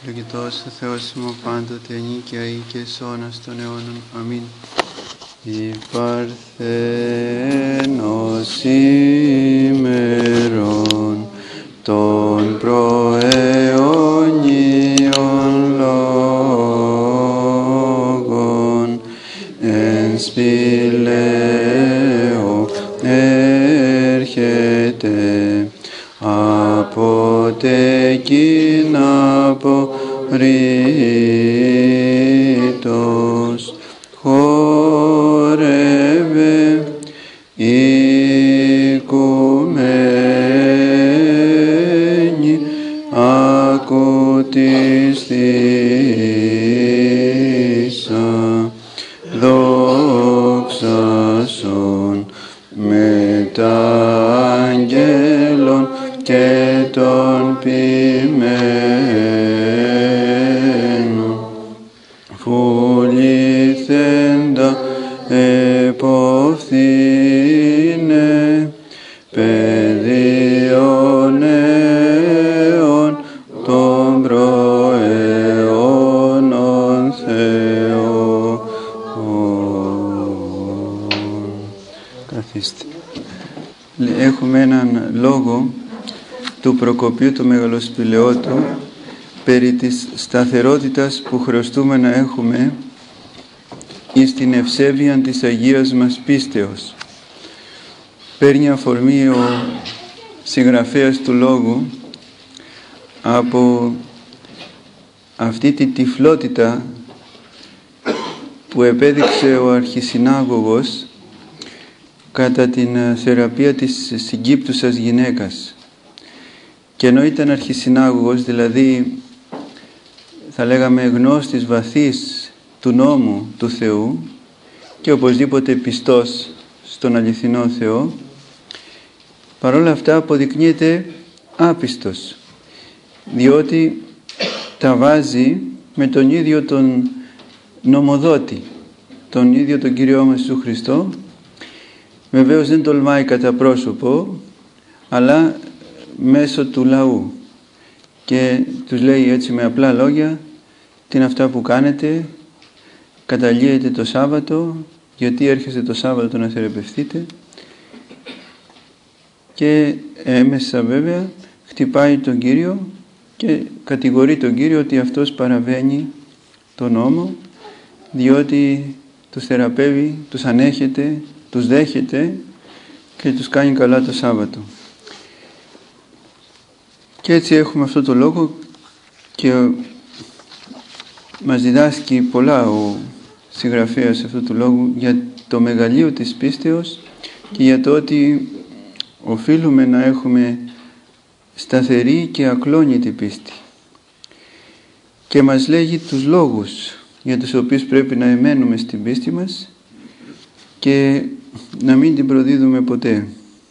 Ευλογητός ο Θεός ημών πάντοτε ανήκεια ή και αιώνας των αιώνων. Αμήν. Η Παρθένος ημερών των προαιωνίων λόγων εν σπηλαίο έρχεται από τεκείν απορρίτως χορεύε οικουμένη ακουτιστήσα δόξα Σον μετά αγγέλων και των ποιμένων φουληθέντα εποφθήνε παιδίων αιών των προαιώνων Θεών. Καθίστε. Έχουμε έναν λόγο του Προκοπίου του Μεγαλοσπηλαιότου περί της σταθερότητας που χρειαστούμε να έχουμε εις την ευσέβεια της Αγίας μας πίστεως. Παίρνει αφορμή ο συγγραφέας του λόγου από αυτή τη τυφλότητα που επέδειξε ο αρχισυνάγωγος κατά την θεραπεία της συγκύπτουσας γυναίκας. Και ενώ ήταν αρχισυνάγωγος, δηλαδή θα λέγαμε γνώστης βαθύς του νόμου του Θεού και οπωσδήποτε πιστός στον αληθινό Θεό, παρόλα αυτά αποδεικνύεται άπιστος, διότι τα βάζει με τον ίδιο τον νομοδότη, τον ίδιο τον Κύριό μας Ιησού Χριστό. Βεβαίως δεν τολμάει κατά πρόσωπο, αλλά μέσω του λαού, και τους λέει έτσι με απλά λόγια: τι είναι αυτά που κάνετε, καταλύετε το Σάββατο, γιατί έρχεστε το Σάββατο να θεραπευτείτε? Και έμεσα βέβαια χτυπάει τον Κύριο και κατηγορεί τον Κύριο ότι αυτός παραβαίνει τον νόμο, διότι τους θεραπεύει, τους ανέχεται, τους δέχεται και τους κάνει καλά το Σάββατο. Και έτσι έχουμε αυτό το λόγο και μας διδάσκει πολλά ο συγγραφέας αυτού του λόγου για το μεγαλείο της πίστεως και για το ότι οφείλουμε να έχουμε σταθερή και ακλόνητη πίστη. Και μας λέγει τους λόγους για τους οποίους πρέπει να εμένουμε στην πίστη μας και να μην την προδίδουμε ποτέ.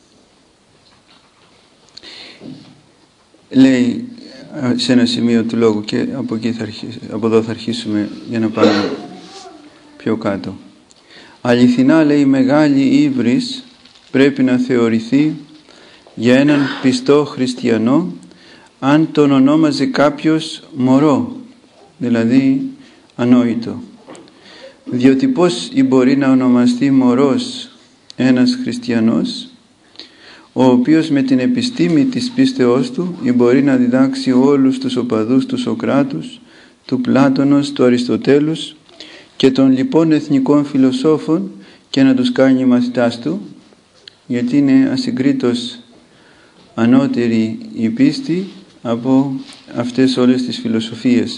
Λέει σε ένα σημείο του λόγου, και από εδώ θα αρχίσουμε για να πάμε πιο κάτω. Αληθινά, λέει, μεγάλη ύβρις πρέπει να θεωρηθεί για έναν πιστό χριστιανό αν τον ονόμαζε κάποιος μωρό, δηλαδή ανόητο. Διότι πώς μπορεί να ονομαστεί μωρός ένας χριστιανός ο οποίος με την επιστήμη της πίστεώς του μπορεί να διδάξει όλους τους οπαδούς του Σωκράτους, του Πλάτωνος, του Αριστοτέλους και των λοιπών εθνικών φιλοσόφων και να τους κάνει μαθητάς του, γιατί είναι ασυγκρίτως ανώτερη η πίστη από αυτές όλες τις φιλοσοφίες.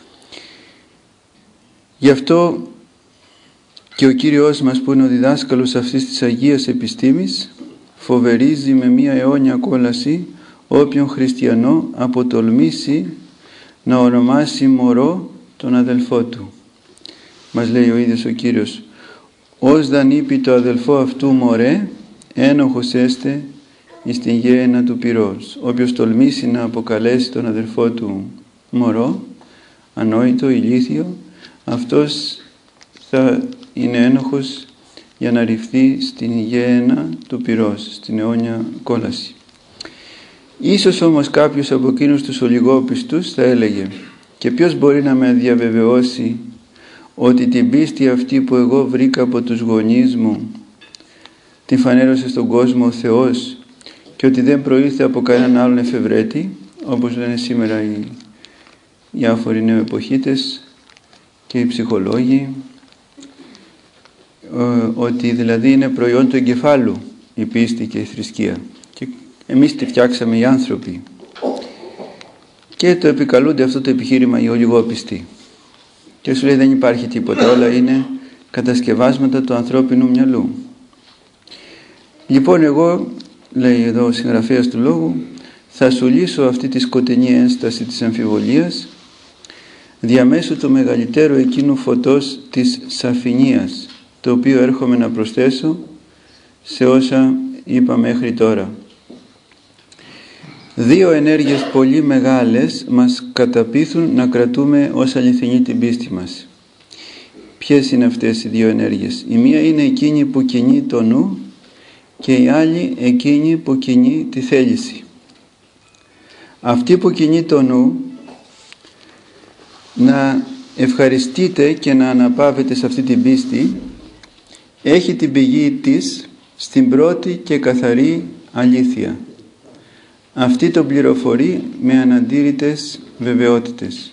Γι' αυτό και ο Κύριος μας, που είναι ο διδάσκαλος αυτής της Αγίας Επιστήμης, φοβερίζει με μία αιώνια κόλαση όποιον χριστιανό αποτολμήσει να ονομάσει μωρό τον αδελφό του. Μας λέει ο ίδιος ο Κύριος: «Ως δαν είπε το αδελφό αυτού μωρέ, ένοχος έστε εις την γέαινα του πυρός». Όποιος τολμήσει να αποκαλέσει τον αδελφό του μωρό, ανόητο, ηλίθιο, αυτός θα είναι ένοχος για να ρηφθεί στην γέαινα του πυρός, στην αιώνια κόλαση. Ίσως όμως κάποιος από εκείνους τους ολιγόπιστους θα έλεγε: Και ποιος μπορεί να με διαβεβαιώσει ότι την πίστη αυτή που εγώ βρήκα από τους γονείς μου την φανέρωσε στον κόσμο ο Θεός και ότι δεν προήλθε από κανέναν άλλον εφευρέτη, όπως λένε σήμερα οι διάφοροι νεοεποχίτες και οι ψυχολόγοι, ότι δηλαδή είναι προϊόν του εγκεφάλου η πίστη και η θρησκεία και εμείς τη φτιάξαμε οι άνθρωποι, και το επικαλούνται αυτό το επιχείρημα οι ολιγόπιστοι και σου λέει δεν υπάρχει τίποτα, όλα είναι κατασκευάσματα του ανθρώπινου μυαλού. Λοιπόν, εγώ, λέει εδώ ο συγγραφέας του λόγου, θα σου λύσω αυτή τη σκοτεινή ένσταση της αμφιβολίας διαμέσου του μεγαλύτερου εκείνου φωτός της σαφηνίας, το οποίο έρχομαι να προσθέσω σε όσα είπα μέχρι τώρα. Δύο ενέργειες πολύ μεγάλες μας καταπείθουν να κρατούμε ως αληθινή την πίστη μας. Ποιες είναι αυτές οι δύο ενέργειες? Η μία είναι εκείνη που κινεί το νου και η άλλη εκείνη που κινεί τη θέληση. Αυτή που κινεί το νου, να ευχαριστείτε και να αναπαύετε σε αυτή την πίστη, έχει την πηγή της στην πρώτη και καθαρή αλήθεια. Αυτή τον πληροφορεί με αναντήρητες βεβαιότητες.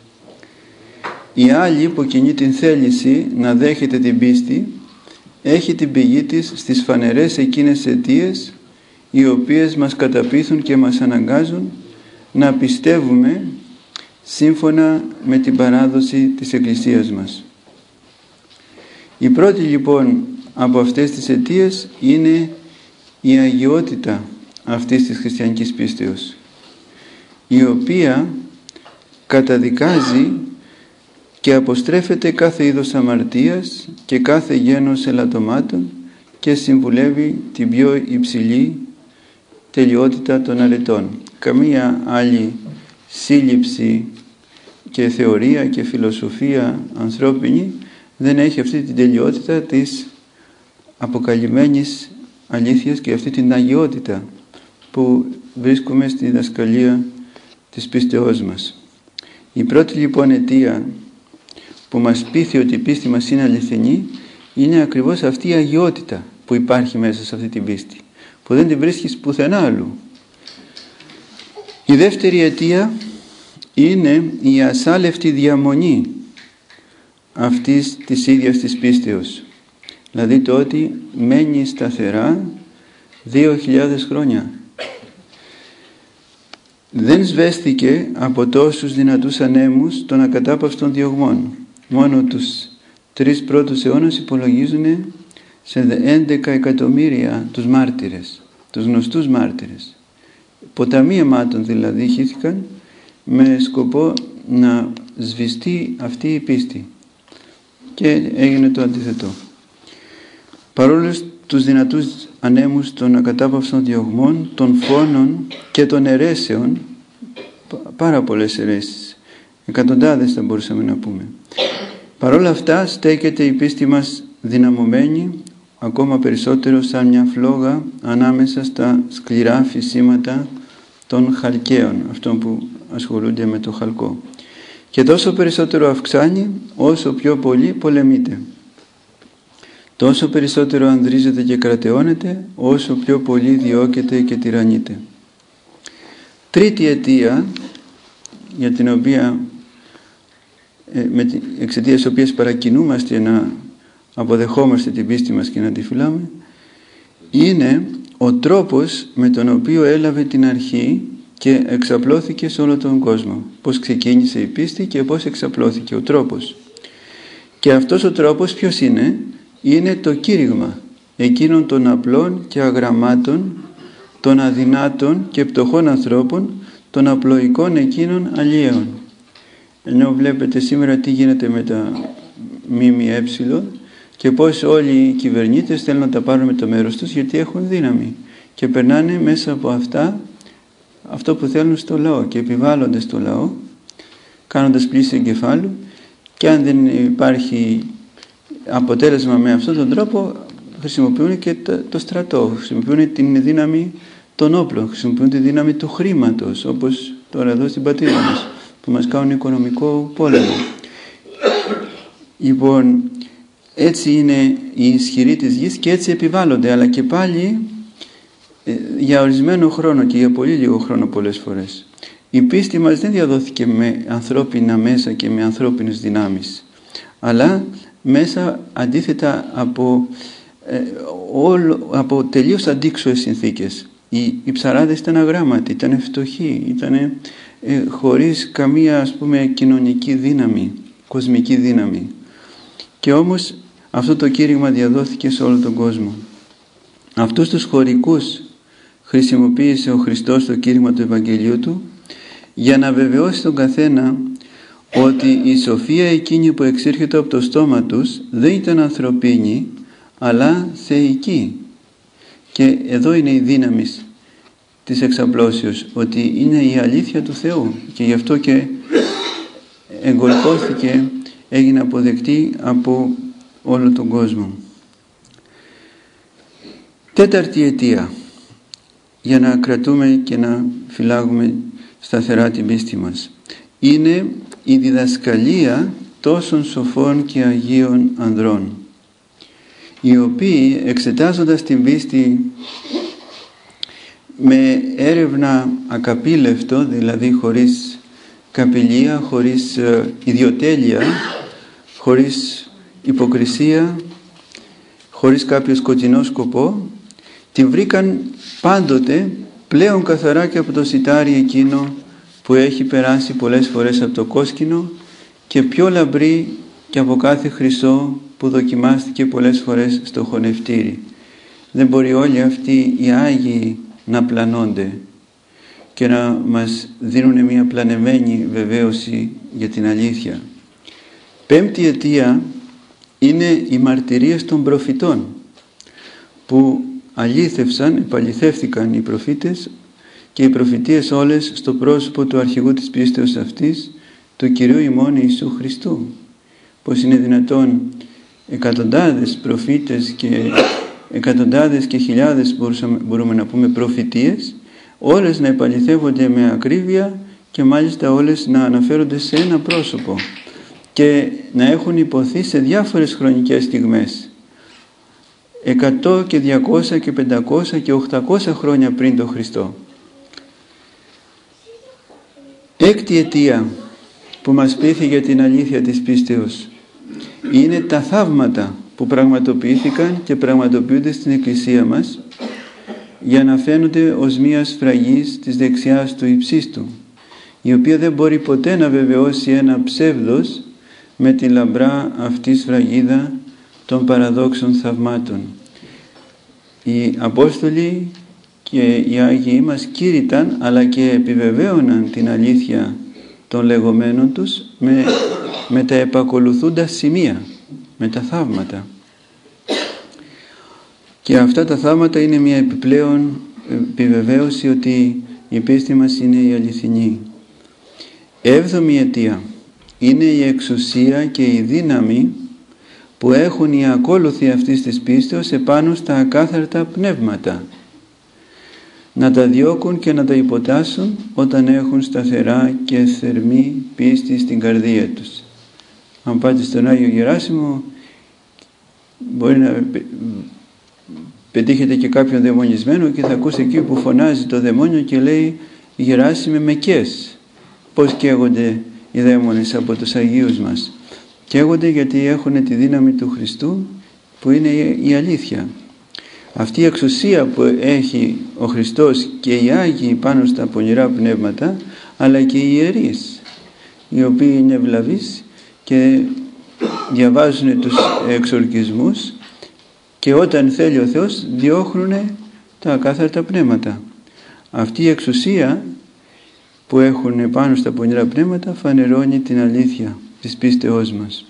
Η άλλη που κινεί την θέληση να δέχεται την πίστη έχει την πηγή της στις φανερές εκείνες αιτίες οι οποίες μας καταπείθουν και μας αναγκάζουν να πιστεύουμε σύμφωνα με την παράδοση της Εκκλησίας μας. Η πρώτη λοιπόν από αυτές τις αιτίες είναι η αγιότητα αυτής της χριστιανικής πίστεως, η οποία καταδικάζει και αποστρέφεται κάθε είδος αμαρτίας και κάθε γένος ελαττωμάτων και συμβουλεύει την πιο υψηλή τελειότητα των αρετών. Καμία άλλη σύλληψη και θεωρία και φιλοσοφία ανθρώπινη δεν έχει αυτή την τελειότητα της αποκαλυμμένης αλήθειας και αυτή την αγιότητα που βρίσκουμε στη διδασκαλία της πίστεώς μας. Η πρώτη λοιπόν αιτία που μας πείθει ότι η πίστη μας είναι αληθινή είναι ακριβώς αυτή η αγιότητα που υπάρχει μέσα σε αυτή την πίστη, που δεν την βρίσκεις πουθενά άλλου. Η δεύτερη αιτία είναι η ασάλευτη διαμονή αυτής της ίδιας της πίστεως, δηλαδή το ότι μένει σταθερά 2.000 χρόνια. Δεν σβέστηκε από τόσους δυνατούς ανέμους των ακατάπαυστων διωγμών. Μόνο τους 3 πρώτους αιώνες υπολογίζουν σε 11 εκατομμύρια τους μάρτυρες, τους γνωστούς μάρτυρες. Ποταμοί αιμάτων δηλαδή χύθηκαν με σκοπό να σβηστεί αυτή η πίστη και έγινε το αντίθετο. Παρόλο τους δυνατούς ανέμους των ακατάπαυστων διωγμών, των φόνων και των αιρέσεων, πάρα πολλές αιρέσεις, εκατοντάδες θα μπορούσαμε να πούμε, παρόλα αυτά στέκεται η πίστη μας δυναμωμένη ακόμα περισσότερο σαν μια φλόγα ανάμεσα στα σκληρά φυσήματα των χαλκαίων, αυτών που ασχολούνται με το χαλκό, και τόσο περισσότερο αυξάνει όσο πιο πολύ πολεμείται. Τόσο περισσότερο ανδρίζεται και κρατεώνεται όσο πιο πολύ διώκεται και τυραννείται. Τρίτη αιτία, για την οποία εξαιτίας της οποίας παρακινούμαστε να αποδεχόμαστε την πίστη μας και να τη φυλάμε, είναι ο τρόπος με τον οποίο έλαβε την αρχή και εξαπλώθηκε σε όλο τον κόσμο. Πώς ξεκίνησε η πίστη και πώς εξαπλώθηκε ο τρόπος. Και αυτός ο τρόπος ποιος είναι? Είναι το κήρυγμα εκείνων των απλών και αγραμμάτων, των αδυνάτων και πτωχών ανθρώπων, των απλοϊκών εκείνων αλλιέων. Ενώ βλέπετε σήμερα τι γίνεται με τα ΜΜΕ και πώς όλοι οι κυβερνήτες θέλουν να τα πάρουν με το μέρος τους, γιατί έχουν δύναμη και περνάνε μέσα από αυτά αυτό που θέλουν στο λαό και επιβάλλονται στο λαό, κάνοντας πλήση εγκεφάλου, και αν δεν υπάρχει αποτέλεσμα με αυτόν τον τρόπο, χρησιμοποιούν και το στρατό, χρησιμοποιούν την δύναμη των όπλων, χρησιμοποιούν τη δύναμη του χρήματος, όπως τώρα εδώ στην πατρίδα μας. που μας κάνουν οικονομικό πόλεμο. Λοιπόν, έτσι είναι οι ισχυροί της γης και έτσι επιβάλλονται, αλλά και πάλι για ορισμένο χρόνο και για πολύ λίγο χρόνο πολλές φορές. Η πίστη μας δεν διαδόθηκε με ανθρώπινα μέσα και με ανθρώπινες δυνάμεις, αλλά μέσα αντίθετα από τελείως αντίξωες συνθήκες. Οι ψαράδες ήταν αγράμματοι, ήταν φτωχοί, ήταν χωρίς καμία, ας πούμε, κοινωνική δύναμη, κοσμική δύναμη. Και όμως αυτό το κήρυγμα διαδόθηκε σε όλο τον κόσμο. Αυτούς τους χωρικούς χρησιμοποίησε ο Χριστός το κήρυγμα του Ευαγγελίου Του για να βεβαιώσει τον καθένα ότι η σοφία εκείνη που εξήρχεται από το στόμα τους δεν ήταν ανθρωπίνη αλλά θεϊκή. Και εδώ είναι η δύναμη της εξαπλώσεως, ότι είναι η αλήθεια του Θεού, και γι' αυτό και εγκολκώθηκε, έγινε αποδεκτή από όλο τον κόσμο. Τέταρτη αιτία, για να κρατούμε και να φυλάγουμε σταθερά την πίστη μας, είναι η διδασκαλία τόσων σοφών και αγίων ανδρών, οι οποίοι, εξετάζοντας την πίστη με έρευνα ακαπίλευτο, δηλαδή χωρίς καπηλεία, χωρίς ιδιοτέλεια, χωρίς υποκρισία, χωρίς κάποιο σκοτεινό σκοπό, την βρήκαν πάντοτε πλέον καθαρά και από το σιτάρι εκείνο που έχει περάσει πολλές φορές από το κόσκινο και πιο λαμπρή και από κάθε χρυσό που δοκιμάστηκε πολλές φορές στο χωνευτήρι. Δεν μπορεί όλοι αυτοί οι Άγιοι να πλανώνται και να μας δίνουν μια πλανεμένη βεβαίωση για την αλήθεια. Πέμπτη αιτία είναι οι μαρτυρίες των προφητών, που αλήθευσαν, επαληθεύθηκαν οι προφήτες και οι προφητείες όλες στο πρόσωπο του αρχηγού της πίστεως αυτής, του Κυρίου ημών Ιησού Χριστού. Πως είναι δυνατόν εκατοντάδες προφήτες και εκατοντάδες και χιλιάδες, μπορούμε να πούμε, προφητείες, όλες να επαληθεύονται με ακρίβεια και μάλιστα όλες να αναφέρονται σε ένα πρόσωπο και να έχουν υποθεί σε διάφορες χρονικές στιγμές, 100 και 200 και 500 και 800 χρόνια πριν τον Χριστό. Έκτη αιτία που μας πείθει για την αλήθεια της πίστεως είναι τα θαύματα που πραγματοποιήθηκαν και πραγματοποιούνται στην Εκκλησία μας για να φαίνονται ως μία σφραγής της δεξιάς του υψίστου, η οποία δεν μπορεί ποτέ να βεβαιώσει ένα ψεύδος με τη λαμπρά αυτή σφραγίδα των παραδόξων θαυμάτων. Οι Απόστολοι και οι Άγιοι μας κήρυταν αλλά και επιβεβαίωναν την αλήθεια των λεγόμενων τους με τα επακολουθούντα σημεία, με τα θαύματα. Και αυτά τα θαύματα είναι μια επιπλέον επιβεβαίωση ότι η πίστη μας είναι η αληθινή. Έβδομη αιτία είναι η εξουσία και η δύναμη που έχουν οι ακόλουθοι αυτής της πίστεως επάνω στα ακάθαρτα πνεύματα, να τα διώκουν και να τα υποτάσσουν όταν έχουν σταθερά και θερμή πίστη στην καρδία τους. Αν πάτε στον Άγιο Γεράσιμο, μπορεί να πετύχετε και κάποιον δαιμονισμένο και θα ακούσετε εκεί που φωνάζει το δαιμόνιο και λέει: «Γεράσιμε με κες». Πώς καίγονται οι δαίμονες από τους Αγίους μας? Καίγονται γιατί έχουν τη δύναμη του Χριστού, που είναι η αλήθεια. Αυτή η εξουσία που έχει ο Χριστός και οι Άγιοι πάνω στα πονηρά πνεύματα, αλλά και οι ιερείς, οι οποίοι είναι ευλαβείς και διαβάζουν τους εξορκισμούς και όταν θέλει ο Θεός διώχνουν τα ακάθαρτα πνεύματα. Αυτή η εξουσία που έχουν πάνω στα πονηρά πνεύματα φανερώνει την αλήθεια της πίστεώς μας.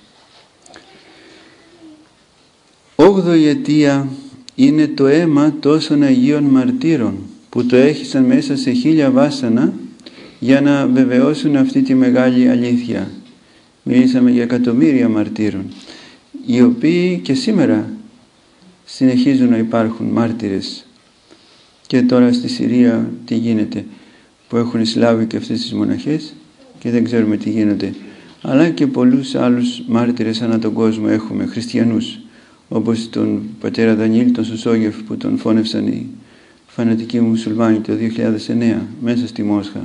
8η αιτία είναι το αίμα τόσων Αγίων Μαρτύρων που το έχισαν μέσα σε 1000 βάσανα για να βεβαιώσουν αυτή τη μεγάλη αλήθεια. Μιλήσαμε για εκατομμύρια μαρτύρων, οι οποίοι και σήμερα συνεχίζουν να υπάρχουν μάρτυρες. Και τώρα στη Συρία τι γίνεται, που έχουν συλλάβει και αυτές τις μοναχές και δεν ξέρουμε τι γίνεται. Αλλά και πολλούς άλλους μάρτυρες ανά τον κόσμο έχουμε, χριστιανούς, όπως τον πατέρα Δανιήλ, τον Σουσόγεφ, που τον φώνευσαν οι φανατικοί μουσουλμάνοι το 2009 μέσα στη Μόσχα.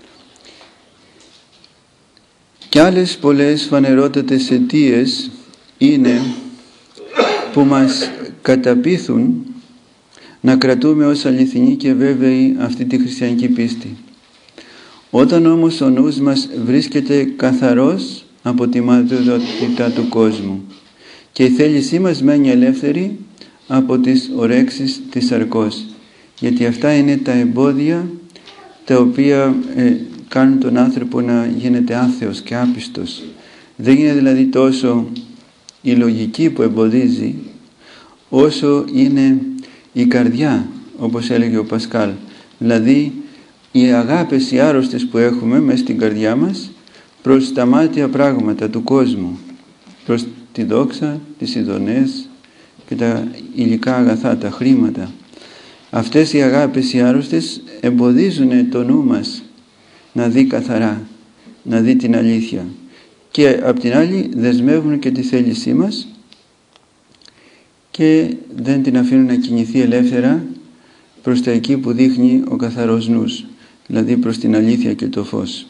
Και άλλες πολλές φανερότατες αιτίες είναι που μας καταπείθουν να κρατούμε ως αληθινή και βέβαιη αυτή τη χριστιανική πίστη. Όταν όμως ο νους μας βρίσκεται καθαρός από τη μαδότητα του κόσμου και η θέλησή μας μένει ελεύθερη από τις ορέξεις της σαρκός, γιατί αυτά είναι τα εμπόδια τα οποία κάνουν τον άνθρωπο να γίνεται άθεος και άπιστος. Δεν είναι δηλαδή τόσο η λογική που εμποδίζει, όσο είναι η καρδιά, όπως έλεγε ο Πασκάλ. Δηλαδή οι αγάπες οι άρρωστες που έχουμε μέσα στην καρδιά μας προς τα μάτια πράγματα του κόσμου, προς τη δόξα, τις ειδονές και τα υλικά αγαθά, τα χρήματα. Αυτές οι αγάπες οι άρρωστες εμποδίζουν το νου μας να δει καθαρά, να δει την αλήθεια, και απ' την άλλη δεσμεύουν και τη θέλησή μας και δεν την αφήνουν να κινηθεί ελεύθερα προς τα εκεί που δείχνει ο καθαρός νους, δηλαδή προς την αλήθεια και το φως.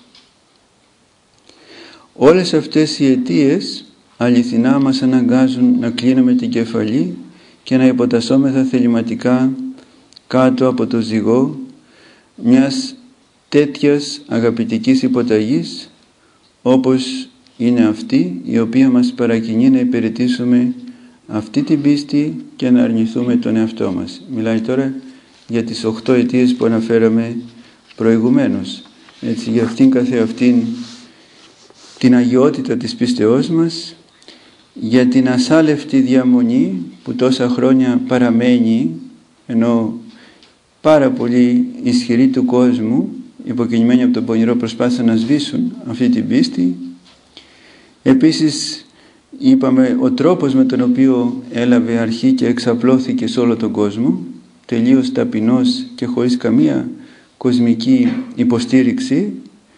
Όλες αυτές οι αιτίες αληθινά μας αναγκάζουν να κλείνουμε την κεφαλή και να υποτασσόμεθα θεληματικά κάτω από το ζυγό μιας τέτοιας αγαπητικής υποταγής, όπως είναι αυτή η οποία μας παρακινεί να υπηρετήσουμε αυτή την πίστη και να αρνηθούμε τον εαυτό μας. Μιλάει τώρα για τις 8 αιτίες που αναφέραμε προηγουμένως. Έτσι, για αυτήν καθεαυτήν την αγιότητα της πίστεώς μας, για την ασάλευτη διαμονή που τόσα χρόνια παραμένει, ενώ πάρα πολύ ισχυροί του κόσμου, υποκινημένοι από τον πονηρό, προσπάθησαν να σβήσουν αυτή την πίστη. Επίσης είπαμε ο τρόπος με τον οποίο έλαβε αρχή και εξαπλώθηκε σε όλο τον κόσμο, τελείως ταπεινός και χωρίς καμία κοσμική υποστήριξη.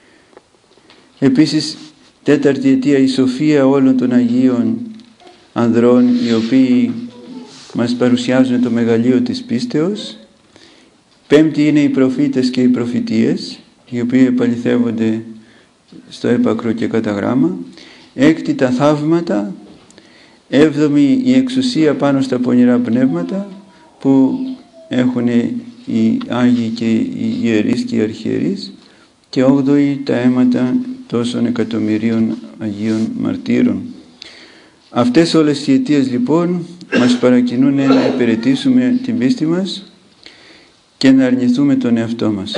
Επίσης, τέταρτη αιτία, η σοφία όλων των Αγίων ανδρών, οι οποίοι μας παρουσιάζουν το μεγαλείο της πίστεως. Πέμπτη είναι οι προφήτες και οι προφητείες, οι οποίοι επαληθεύονται στο έπακρο και κατά γράμμα. Έκτη, τα θαύματα. Έβδομη, η εξουσία πάνω στα πονηρά πνεύματα που έχουν οι Άγιοι και οι Ιερείς και οι Αρχιερείς. Και όγδοη, τα αίματα τόσων εκατομμυρίων Αγίων Μαρτύρων. Αυτές όλες οι αιτίες λοιπόν μας παρακινούν να υπηρετήσουμε την πίστη μας και να αρνηθούμε τον εαυτό μας.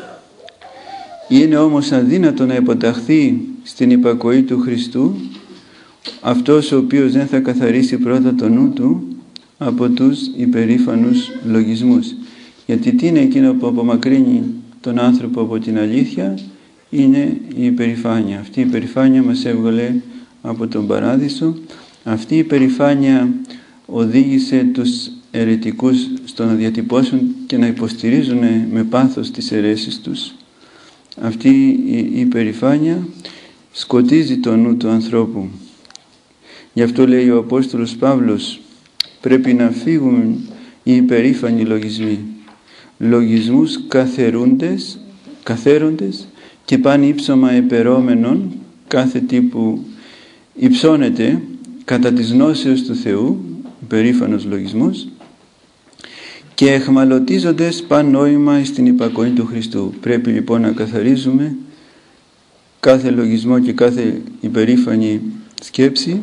Είναι όμως αδύνατο να υποταχθεί στην υπακοή του Χριστού αυτός ο οποίος δεν θα καθαρίσει πρώτα το νου του από τους υπερήφανους λογισμούς. Γιατί τι είναι εκείνο που απομακρύνει τον άνθρωπο από την αλήθεια? Είναι η υπερηφάνεια. Αυτή η υπερηφάνεια μας έβγαλε από τον παράδεισο. Αυτή η υπερηφάνεια οδήγησε τους αιρετικούς στο να διατυπώσουν και να υποστηρίζουν με πάθος τις αιρέσεις τους. Αυτή η υπερηφάνεια σκοτίζει το νου του ανθρώπου. Γι' αυτό λέει ο Απόστολος Παύλος, πρέπει να φύγουν οι υπερήφανοι λογισμοί. Λογισμούς καθαίροντες και πάνε ύψωμα επερόμενων, κάθε τι που υψώνεται κατά της γνώσεως του Θεού, υπερήφανος λογισμός, και εχμαλωτίζοντες παν νόημα στην υπακοή του Χριστού. Πρέπει λοιπόν να καθαρίζουμε κάθε λογισμό και κάθε υπερήφανη σκέψη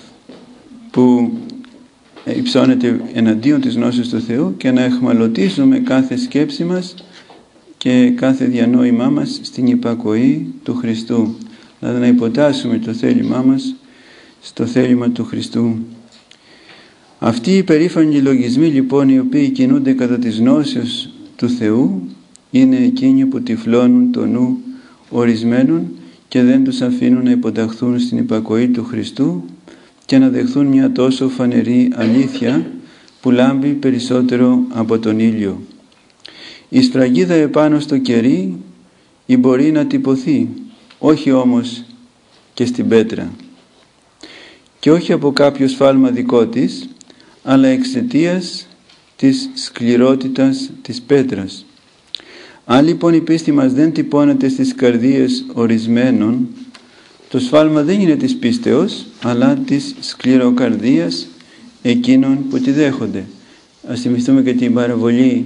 που υψώνεται εναντίον της γνώσης του Θεού και να εχμαλωτίζουμε κάθε σκέψη μας και κάθε διανόημά μας στην υπακοή του Χριστού. Δηλαδή να υποτάσσουμε το θέλημά μας στο θέλημα του Χριστού. Αυτοί οι υπερήφανοι λογισμοί λοιπόν, οι οποίοι κινούνται κατά της γνώσεως του Θεού, είναι εκείνοι που τυφλώνουν το νου ορισμένων και δεν τους αφήνουν να υποταχθούν στην υπακοή του Χριστού και να δεχθούν μια τόσο φανερή αλήθεια που λάμπει περισσότερο από τον ήλιο. Η σφραγίδα επάνω στο κερί ή μπορεί να τυπωθεί, όχι όμως και στην πέτρα. Και όχι από κάποιο σφάλμα δικό της, αλλά εξαιτίας της σκληρότητας της πέτρας. Αν λοιπόν η πίστη μας δεν τυπώνεται στις καρδίες ορισμένων, το σφάλμα δεν είναι της πίστεως, αλλά της σκληροκαρδίας εκείνων που τη δέχονται. Ας θυμηθούμε και την παραβολή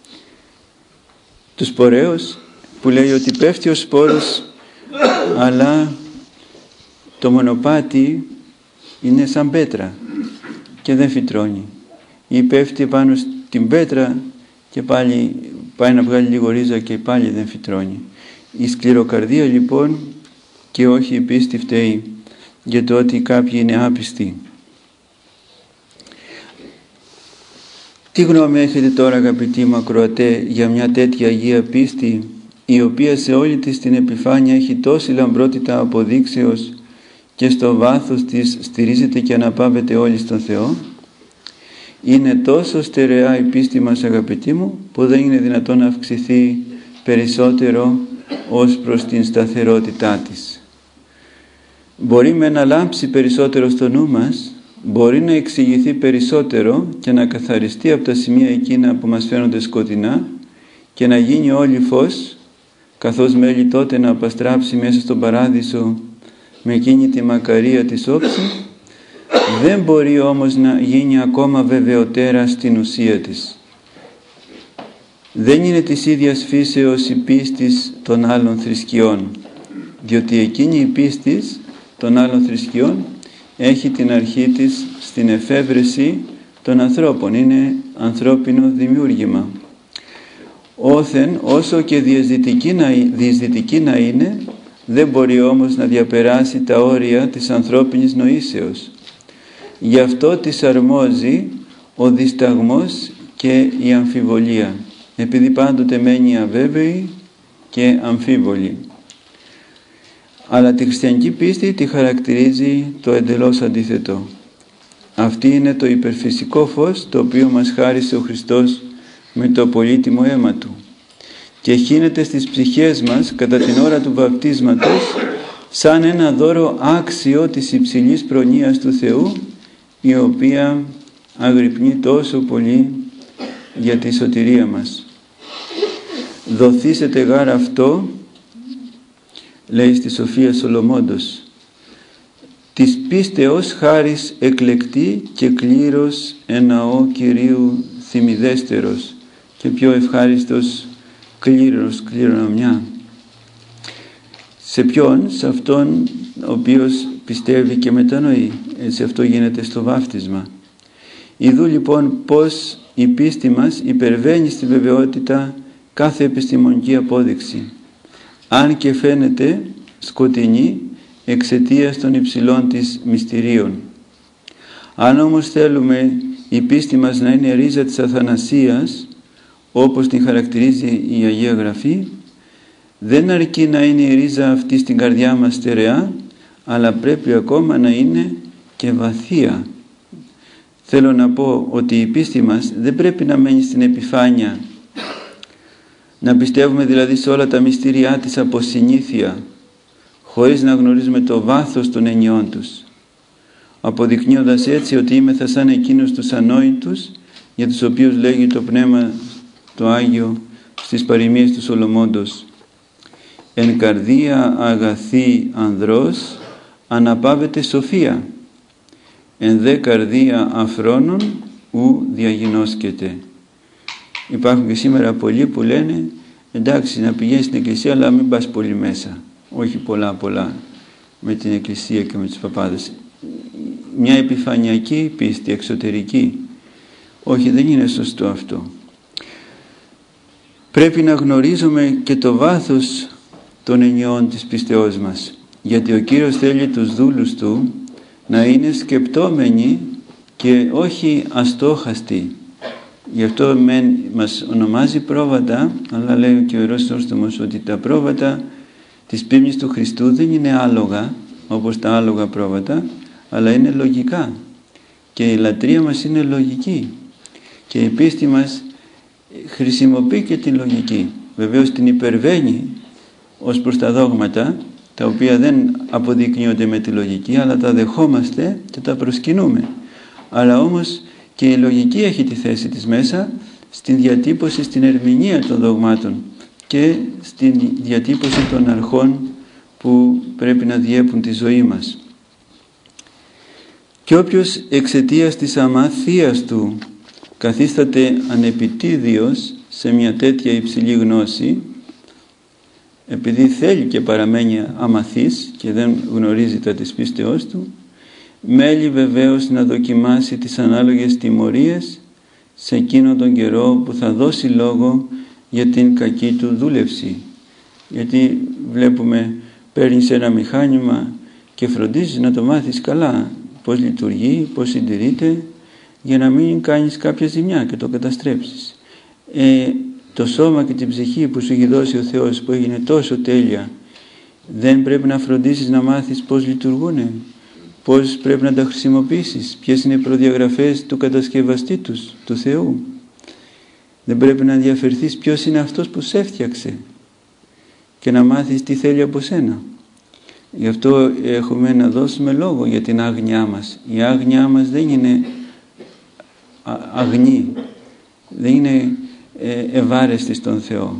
του σπορέως, που λέει ότι πέφτει ο σπόρος, αλλά το μονοπάτι είναι σαν πέτρα και δεν φυτρώνει, ή πέφτει πάνω στην πέτρα και πάλι πάει να βγάλει λίγο ρίζα και πάλι δεν φυτρώνει. Η σκληροκαρδία λοιπόν και όχι η πίστη φταίει για το ότι κάποιοι είναι άπιστοι. Τι γνώμη έχετε τώρα, αγαπητοί μου ακροατέ, για μια τέτοια Αγία πίστη, η οποία σε όλη της την επιφάνεια έχει τόση λαμπρότητα αποδείξεως και στο βάθος της στηρίζεται και αναπαύεται όλη στον Θεό? Είναι τόσο στερεά η πίστη μας, αγαπητοί μου, που δεν είναι δυνατόν να αυξηθεί περισσότερο ως προς την σταθερότητά της. Μπορεί με να λάμψει περισσότερο στο νου μας, μπορεί να εξηγηθεί περισσότερο και να καθαριστεί από τα σημεία εκείνα που μας φαίνονται σκοτεινά και να γίνει όλη φως, καθώς μέλη τότε να απαστράψει μέσα στον παράδεισο με εκείνη τη μακαρία της όψη. Δεν μπορεί όμως να γίνει ακόμα βεβαιωτέρα στην ουσία της. Δεν είναι της ίδιας φύσεως η πίστης των άλλων θρησκειών, διότι εκείνη η πίστης των άλλων θρησκειών έχει την αρχή της στην εφεύρεση των ανθρώπων, είναι ανθρώπινο δημιούργημα. Όθεν όσο και διεισδυτική να είναι, δεν μπορεί όμως να διαπεράσει τα όρια της ανθρώπινης νοήσεως. Γι' αυτό της αρμόζει ο δισταγμός και η αμφιβολία, επειδή πάντοτε μένει αβέβαιη και αμφίβολη. Αλλά τη χριστιανική πίστη τη χαρακτηρίζει το εντελώς αντίθετο. Αυτή είναι το υπερφυσικό φως το οποίο μας χάρισε ο Χριστός με το πολύτιμο αίμα Του και χύνεται στις ψυχές μας κατά την ώρα του βαπτίσματος σαν ένα δώρο άξιο της υψηλής προνοίας του Θεού, η οποία αγρυπνεί τόσο πολύ για τη σωτηρία μας. Δοθήσετε γάρ αυτό, λέει στη Σοφία Σολομώντος, της πίστεως χάρις εκλεκτή και κλήρος εναό Κυρίου θυμιδέστερος, και πιο ευχάριστος κλήρος, κληρονομιά. Σε ποιον? Σε αυτόν ο οποίος πιστεύει και μετανοεί. Έτσι αυτό γίνεται στο βάφτισμα. Ιδού λοιπόν πως η πίστη μας υπερβαίνει στη βεβαιότητα κάθε επιστημονική απόδειξη, αν και φαίνεται σκοτεινή εξαιτίας των υψηλών της μυστηρίων. Αν όμως θέλουμε η πίστη μας να είναι ρίζα της αθανασίας, όπως την χαρακτηρίζει η Αγία Γραφή, δεν αρκεί να είναι η ρίζα αυτή στην καρδιά μας στερεά, αλλά πρέπει ακόμα να είναι και βαθία. Θέλω να πω ότι η πίστη μας δεν πρέπει να μένει στην επιφάνεια, να πιστεύουμε δηλαδή σε όλα τα μυστήριά της από συνήθεια, χωρίς να γνωρίζουμε το βάθος των ενιών τους, αποδεικνύοντας έτσι ότι είμεθα σαν εκείνους τους ανόητους, για τους οποίους λέγει το Πνεύμα το Άγιο στις παροιμίες του Σολομώντος, «Εν καρδία αγαθή ανδρός αναπαύεται σοφία, εν δε καρδία αφρόνων ου διαγινώσκεται». Υπάρχουν και σήμερα πολλοί που λένε, εντάξει, να πηγαίνεις στην εκκλησία αλλά μην πας πολύ μέσα, όχι πολλά με την εκκλησία και με τους παπάδες. Μια επιφανειακή πίστη, εξωτερική. Όχι, δεν είναι σωστό αυτό. Πρέπει να γνωρίζουμε και το βάθος των ενιών της πίστεώς μας, γιατί ο Κύριος θέλει τους δούλους Του να είναι σκεπτόμενοι και όχι αστόχαστοι. Γι' αυτό μας ονομάζει πρόβατα, αλλά λέει και ο Ιερός Χρυσόστομος ότι τα πρόβατα της πίμνης του Χριστού δεν είναι άλογα όπως τα άλογα πρόβατα, αλλά είναι λογικά, και η λατρεία μας είναι λογική και η πίστη μας χρησιμοποιεί και την λογική. Βεβαίως την υπερβαίνει ως προς τα δόγματα, τα οποία δεν αποδεικνύονται με τη λογική, αλλά τα δεχόμαστε και τα προσκυνούμε. Αλλά όμως και η λογική έχει τη θέση της μέσα στην διατύπωση, στην ερμηνεία των δογμάτων και στην διατύπωση των αρχών που πρέπει να διέπουν τη ζωή μας. Και όποιος εξαιτίας της αμαθίας του καθίσταται ανεπιτίδιος σε μια τέτοια υψηλή γνώση, επειδή θέλει και παραμένει αμαθής και δεν γνωρίζει τα της πίστεώς του, μέλει βεβαίως να δοκιμάσει τις ανάλογες τιμωρίες σε εκείνον τον καιρό που θα δώσει λόγο για την κακή του δούλευση. Γιατί βλέπουμε, παίρνεις ένα μηχάνημα και φροντίζεις να το μάθεις καλά, πώς λειτουργεί, πώς συντηρείται, για να μην κάνεις κάποια ζημιά και το καταστρέψεις. Το σώμα και την ψυχή που σου έχει δώσει ο Θεός, που έγινε τόσο τέλεια, δεν πρέπει να φροντίσεις να μάθεις πώς λειτουργούν, πώς πρέπει να τα χρησιμοποιήσεις, ποιες είναι οι προδιαγραφές του κατασκευαστή τους, του Θεού. Δεν πρέπει να ενδιαφερθείς ποιος είναι αυτός που σε έφτιαξε και να μάθεις τι θέλει από σένα. Γι' αυτό έχουμε να δώσουμε λόγο για την άγνοιά μας. Η άγνοιά μας δεν είναι αγνή, δεν είναι ευάρεστη στον Θεό.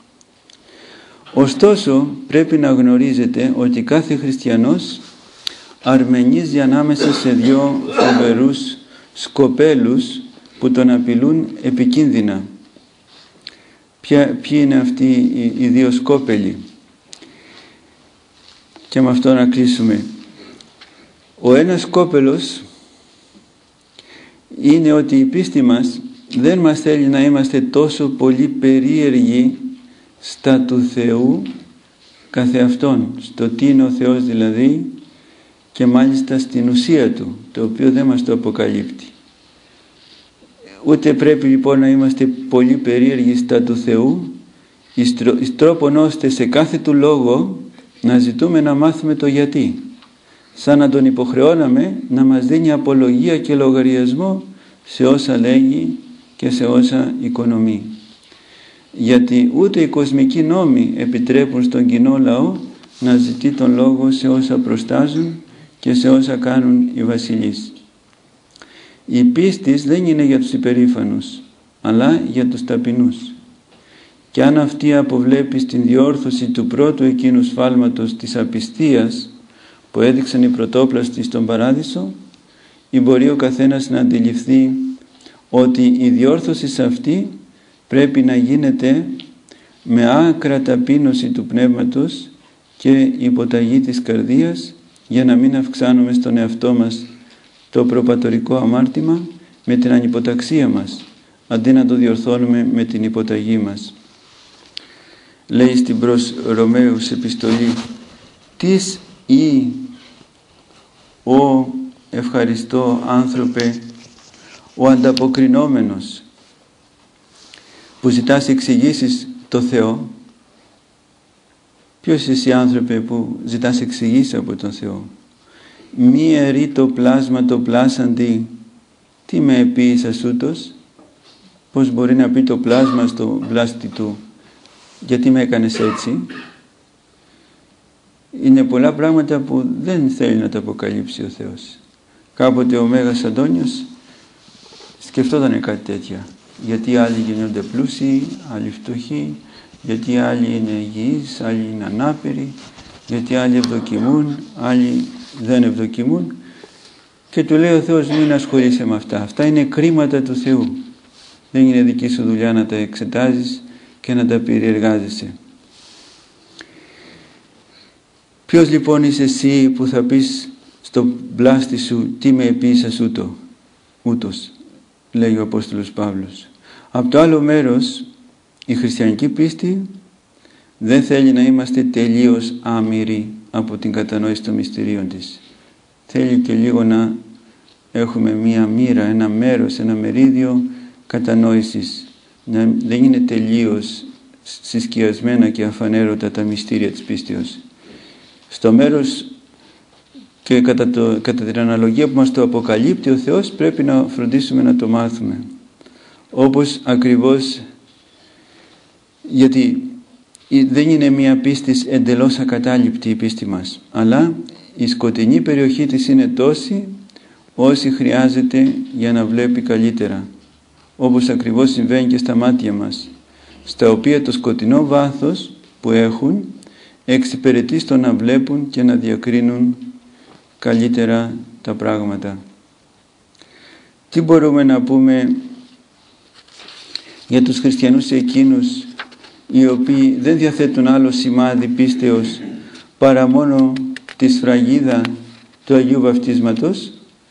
Ωστόσο πρέπει να γνωρίζετε ότι κάθε χριστιανός αρμενίζει ανάμεσα σε δύο φοβερούς σκοπέλους που τον απειλούν επικίνδυνα. Ποιοι είναι αυτοί οι δύο σκόπελοι? Και με αυτό να κλείσουμε. Ο ένας σκόπελος είναι ότι η πίστη μας δεν μας θέλει να είμαστε τόσο πολύ περίεργοι στα του Θεού καθεαυτόν, στο τι είναι ο Θεός δηλαδή, και μάλιστα στην ουσία Του, το οποίο δεν μας το αποκαλύπτει. Ούτε πρέπει λοιπόν να είμαστε πολύ περίεργοι στα του Θεού, εις τρόπον ώστε σε κάθε Του λόγο να ζητούμε να μάθουμε το γιατί, σαν να Τον υποχρεώναμε να μας δίνει απολογία και λογαριασμό σε όσα λέγει και σε όσα οικονομεί. Γιατί ούτε οι κοσμικοί νόμοι επιτρέπουν στον κοινό λαό να ζητεί τον λόγο σε όσα προστάζουν και σε όσα κάνουν οι βασιλείς. Η πίστη δεν είναι για τους υπερήφανους, αλλά για τους ταπεινούς. Και αν αυτή αποβλέπει στην διόρθωση του πρώτου εκείνου σφάλματος της απιστίας που έδειξαν οι πρωτόπλαστοι στον Παράδεισο, ή μπορεί ο καθένας να αντιληφθεί ότι η διόρθωση σε αυτή πρέπει να γίνεται με άκρα ταπείνωση του πνεύματος και υποταγή της καρδίας, για να μην αυξάνουμε στον εαυτό μας το προπατορικό αμάρτημα με την ανυποταξία μας, αντί να το διορθώνουμε με την υποταγή μας. Λέει στην προς Ρωμαίους επιστολή: «Τις ή ο ευχαριστώ άνθρωπε, ο ανταποκρινόμενος που ζητάς εξηγήσεις το Θεό». Ποιος εσύ άνθρωπε που ζητάς εξηγήσεις από τον Θεό? «Μη ερεί το πλάσμα το πλάσαντι, τι με επίησας ούτως». Πώς μπορεί να πει το πλάσμα στο πλάστη του, γιατί με έκανες έτσι? Είναι πολλά πράγματα που δεν θέλει να τα αποκαλύψει ο Θεός. Κάποτε ο Μέγας Αντώνιος σκεφτόταν κάτι τέτοια. Γιατί άλλοι γίνονται πλούσιοι, άλλοι φτωχοί, γιατί άλλοι είναι υγιείς, άλλοι είναι ανάπηροι, γιατί άλλοι ευδοκιμούν, άλλοι δεν ευδοκιμούν. Και του λέει ο Θεός: μην ασχολείσαι με αυτά. Αυτά είναι κρίματα του Θεού. Δεν είναι δική σου δουλειά να τα εξετάζεις και να τα περιεργάζεσαι. Ποιος λοιπόν είσαι εσύ που θα πεις στο πλάστη σου τι με επίησας ούτως, λέει ο Απόστολος Παύλος. Από το άλλο μέρος, η χριστιανική πίστη δεν θέλει να είμαστε τελείως άμυροι από την κατανόηση των μυστηρίων της. Θέλει και λίγο να έχουμε μία μοίρα, ένα μέρος, ένα μερίδιο κατανόησης. Δεν είναι τελείως συσκιασμένα και αφανέρωτα τα μυστήρια της πίστεως. Στο μέρος και κατά την αναλογία που μας το αποκαλύπτει ο Θεός, πρέπει να φροντίσουμε να το μάθουμε. Όπως ακριβώς, γιατί δεν είναι μια πίστη εντελώς ακατάληπτη η πίστη μας, αλλά η σκοτεινή περιοχή της είναι τόση όση χρειάζεται για να βλέπει καλύτερα, όπως ακριβώς συμβαίνει και στα μάτια μας, στα οποία το σκοτεινό βάθος που έχουν εξυπηρετεί στο να βλέπουν και να διακρίνουν καλύτερα τα πράγματα. Τι μπορούμε να πούμε για τους χριστιανούς εκείνους οι οποίοι δεν διαθέτουν άλλο σημάδι πίστεως παρά μόνο τη σφραγίδα του Αγίου Βαφτίσματος?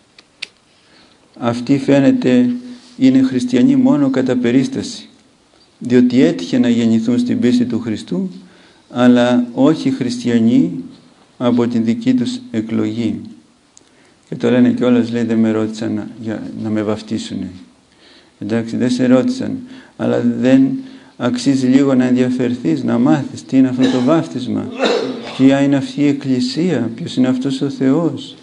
Αυτοί φαίνεται είναι χριστιανοί μόνο κατά περίσταση, διότι έτυχε να γεννηθούν στην πίστη του Χριστού, αλλά όχι χριστιανοί από την δική τους εκλογή. Και το λένε κιόλας, λέει, δεν με ρώτησαν να με βαφτίσουν. Εντάξει, δεν σε ρώτησαν, αλλά δεν αξίζει λίγο να ενδιαφερθείς, να μάθεις τι είναι αυτό το βάφτισμα, ποια είναι αυτή η Εκκλησία, ποιος είναι αυτός ο Θεός,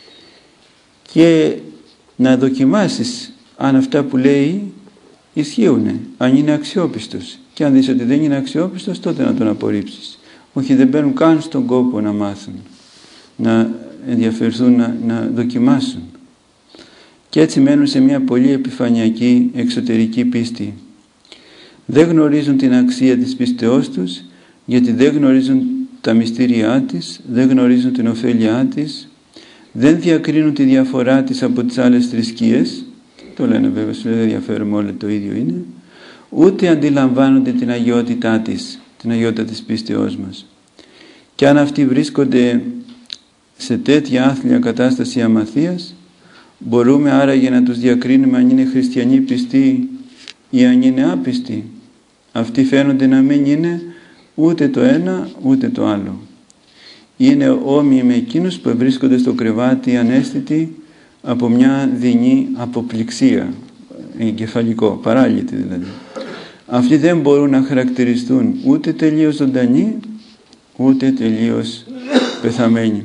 και να δοκιμάσεις αν αυτά που λέει ισχύουν, αν είναι αξιόπιστος. Και αν δεις ότι δεν είναι αξιόπιστος, τότε να τον απορρίψεις. Όχι, δεν μπαίνουν καν στον κόπο να μάθουν, να ενδιαφερθούν, να δοκιμάσουν. Και έτσι μένουν σε μια πολύ επιφανειακή εξωτερική πίστη. Δεν γνωρίζουν την αξία της πίστεώς τους, γιατί δεν γνωρίζουν τα μυστήριά της, δεν γνωρίζουν την ωφέλειά της, δεν διακρίνουν τη διαφορά της από τις άλλες θρησκείες. Το λένε βέβαια, σου λέει, δεν διαφέρουμε όλοι, το ίδιο είναι. Ούτε αντιλαμβάνονται την αγιότητά της, την αγιότητα της πίστεώς μας. Και αν αυτοί βρίσκονται σε τέτοια άθλια κατάσταση αμαθείας, μπορούμε άραγε να τους διακρίνουμε αν είναι χριστιανοί πιστοί ή αν είναι άπιστοι? Αυτοί φαίνονται να μην είναι ούτε το ένα ούτε το άλλο. Είναι όμοιοι με εκείνους που βρίσκονται στο κρεβάτι αναίσθητοι από μια δεινή αποπληξία, εγκεφαλικό, παράλυτη δηλαδή. Αυτοί δεν μπορούν να χαρακτηριστούν ούτε τελείως ζωντανοί, ούτε τελείως πεθαμένοι.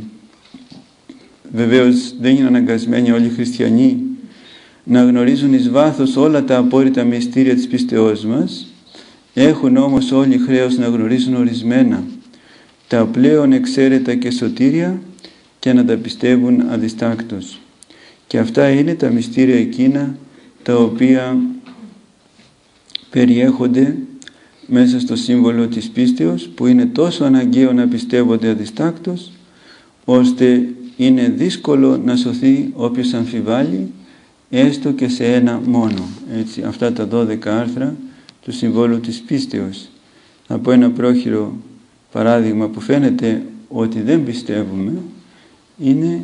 Βεβαίως δεν είναι αναγκασμένοι όλοι οι χριστιανοί να γνωρίζουν εις βάθος όλα τα απόρριτα μυστήρια της πίστεώς μας. Έχουν όμως όλοι χρέος να γνωρίζουν ορισμένα, τα πλέον εξαίρετα και σωτήρια, και να τα πιστεύουν αδιστάκτως. Και αυτά είναι τα μυστήρια εκείνα τα οποία περιέχονται μέσα στο σύμβολο της πίστεως, που είναι τόσο αναγκαίο να πιστεύονται αδιστάκτως, ώστε είναι δύσκολο να σωθεί όποιος αμφιβάλλει, έστω και σε ένα μόνο. Έτσι, αυτά τα 12 άρθρα του συμβόλου της πίστεως. Από ένα πρόχειρο παράδειγμα που φαίνεται ότι δεν πιστεύουμε, είναι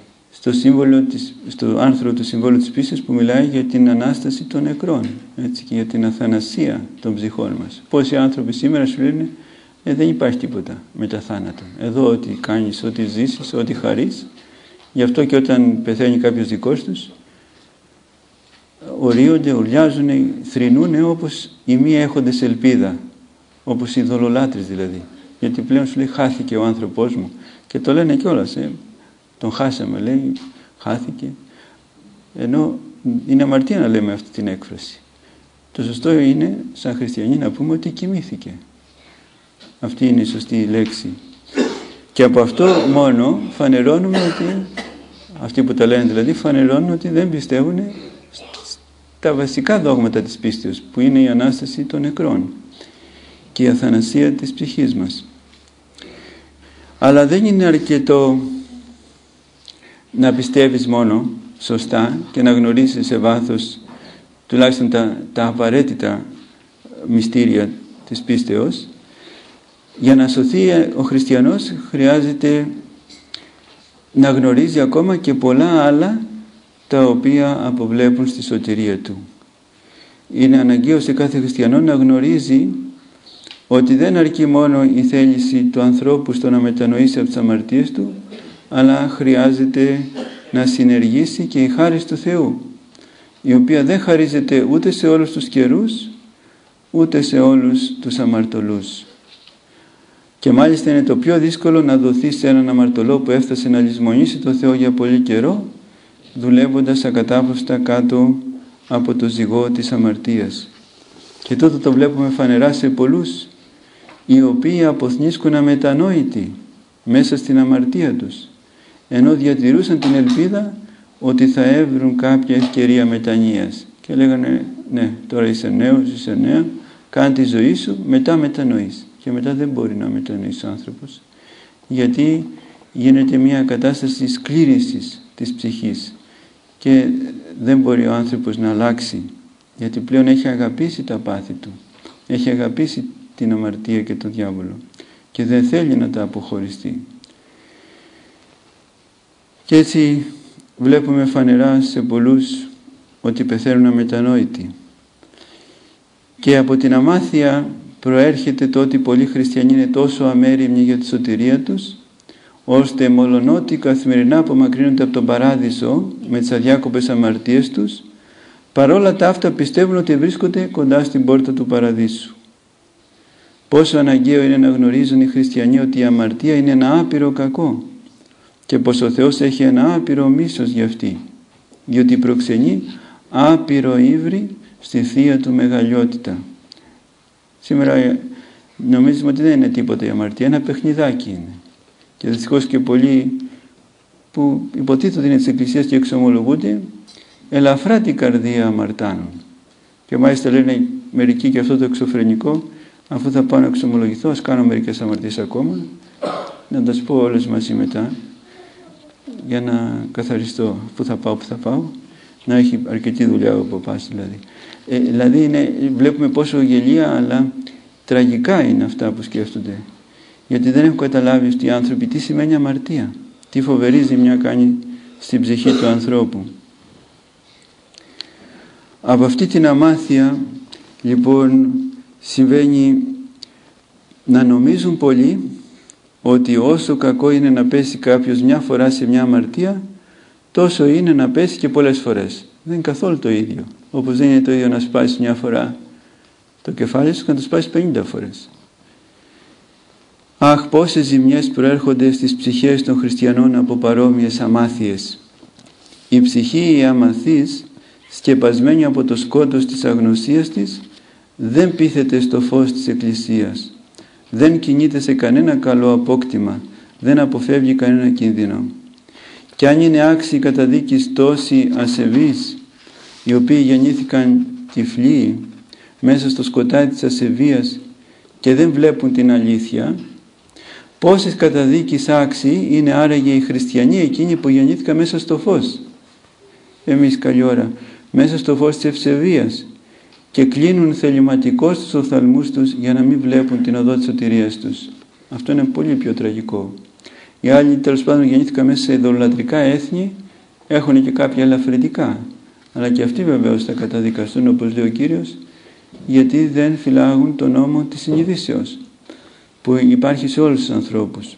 στο άρθρο του συμβόλου της πίστεως που μιλάει για την Ανάσταση των νεκρών, έτσι, και για την αθανασία των ψυχών μας. Πόσοι άνθρωποι σήμερα σου λένε δεν υπάρχει τίποτα μετά θάνατο. Εδώ ό,τι κάνεις, ό,τι ζήσεις, ό,τι χαρείς. Γι' αυτό και όταν πεθαίνει κάποιος δικός τους, ορίονται, ουρλιάζουν, θρηνούν όπως οι μη έχοντες ελπίδα, όπως οι ειδωλολάτρες δηλαδή. Γιατί πλέον σου λέει χάθηκε ο άνθρωπός μου, και το λένε κιόλας, τον χάσαμε, λέει, χάθηκε. Ενώ είναι αμαρτία να λέμε αυτή την έκφραση. Το σωστό είναι σαν χριστιανοί να πούμε ότι κοιμήθηκε. Αυτή είναι η σωστή λέξη. Και από αυτό μόνο φανερώνουμε ότι, αυτοί που τα λένε δηλαδή, φανερώνουν ότι δεν πιστεύουν τα βασικά δόγματα της πίστεως, που είναι η Ανάσταση των νεκρών και η αθανασία της ψυχής μας. Αλλά δεν είναι αρκετό να πιστεύεις μόνο σωστά και να γνωρίσεις σε βάθος τουλάχιστον τα απαραίτητα μυστήρια της πίστεως. Για να σωθεί ο χριστιανός χρειάζεται να γνωρίζει ακόμα και πολλά άλλα τα οποία αποβλέπουν στη σωτηρία του. Είναι αναγκαίο σε κάθε χριστιανό να γνωρίζει ότι δεν αρκεί μόνο η θέληση του ανθρώπου στο να μετανοήσει από τις αμαρτίες του, αλλά χρειάζεται να συνεργήσει και η χάρις του Θεού, η οποία δεν χαρίζεται ούτε σε όλους τους καιρούς, ούτε σε όλους τους αμαρτωλούς. Και μάλιστα είναι το πιο δύσκολο να δοθεί σε έναν αμαρτωλό που έφτασε να λησμονήσει το Θεό για πολύ καιρό, δουλεύοντας ακατάπαυστα κάτω από το ζυγό της αμαρτίας. Και τότε το βλέπουμε φανερά σε πολλούς οι οποίοι αποθνίσκουν αμετανόητοι μέσα στην αμαρτία τους, ενώ διατηρούσαν την ελπίδα ότι θα έβρουν κάποια ευκαιρία μετανοίας και λέγανε ναι, τώρα είσαι νέος, είσαι νέα, κάνε τη ζωή σου, μετά μετανοείς. Και μετά δεν μπορεί να μετανοήσει ο άνθρωπος, γιατί γίνεται μια κατάσταση σκλήρυνσης της ψυχής και δεν μπορεί ο άνθρωπος να αλλάξει, γιατί πλέον έχει αγαπήσει τα πάθη του, έχει αγαπήσει την αμαρτία και τον διάβολο και δεν θέλει να τα αποχωριστεί. Και έτσι βλέπουμε φανερά σε πολλούς ότι πεθαίνουν αμετανόητοι. Και από την αμάθεια προέρχεται το ότι πολλοί χριστιανοί είναι τόσο αμέριμνοι για τη σωτηρία τους, ώστε μολονότι καθημερινά απομακρύνονται από τον παράδεισο με τις αδιάκοπες αμαρτίες τους, παρόλα τα αυτά πιστεύουν ότι βρίσκονται κοντά στην πόρτα του παραδείσου. Πόσο αναγκαίο είναι να γνωρίζουν οι χριστιανοί ότι η αμαρτία είναι ένα άπειρο κακό και πως ο Θεός έχει ένα άπειρο μίσος για αυτή, διότι προξενεί άπειρο ύβρι στη θεία του μεγαλειότητα. Σήμερα νομίζουμε ότι δεν είναι τίποτα η αμαρτία, ένα παιχνιδάκι είναι. Και δυστυχώς και πολλοί που υποτίθεται είναι της Εκκλησίας και εξομολογούνται, ελαφρά την καρδία αμαρτάνουν. Και μάλιστα λένε μερικοί και αυτό το εξωφρενικό, αφού θα πάω να εξομολογηθώ, ας κάνω μερικές αμαρτίες ακόμα, να τα πω όλες μαζί μετά, για να καθαριστώ πού θα πάω, να έχει αρκετή δουλειά ο παπάς δηλαδή. Δηλαδή βλέπουμε πόσο γελία αλλά τραγικά είναι αυτά που σκέφτονται, γιατί δεν έχουν καταλάβει αυτοί οι άνθρωποι τι σημαίνει αμαρτία, τι φοβερή ζημιά κάνει στην ψυχή του ανθρώπου. Από αυτή την αμάθεια λοιπόν συμβαίνει να νομίζουν πολλοί ότι όσο κακό είναι να πέσει κάποιος μια φορά σε μια αμαρτία, τόσο είναι να πέσει και πολλές φορές. Δεν είναι καθόλου το ίδιο. Όπως δεν είναι το ίδιο να σπάσεις μια φορά το κεφάλι σου και να το σπάσεις 50 φορές. Αχ, πόσες ζημιές προέρχονται στις ψυχές των χριστιανών από παρόμοιες αμάθειες. Η ψυχή η αμαθής, σκεπασμένη από το σκότος της αγνωσίας της, δεν πείθεται στο φως της Εκκλησίας. Δεν κινείται σε κανένα καλό απόκτημα, δεν αποφεύγει κανένα κίνδυνο. Και αν είναι άξιοι καταδίκης τόσοι ασεβείς, οι οποίοι γεννήθηκαν τυφλοί μέσα στο σκοτάδι της ασεβίας και δεν βλέπουν την αλήθεια, πόσες καταδίκης άξιοι είναι άραγε οι χριστιανοί εκείνοι που γεννήθηκαν μέσα στο φως. Εμείς καλή ώρα μέσα στο φως της ευσεβίας και κλείνουν θεληματικώς τους οφθαλμούς τους για να μην βλέπουν την οδό της σωτηρίας τους. Αυτό είναι πολύ πιο τραγικό. Οι άλλοι τέλος πάντων γεννήθηκαν μέσα σε ειδωλολατρικά έθνη, έχουν και κάποια ελαφρυντικά, αλλά και αυτοί βεβαίως θα καταδικαστούν, όπως λέει ο Κύριος, γιατί δεν φυλάγουν τον νόμο της συνειδήσεως που υπάρχει σε όλους τους ανθρώπους.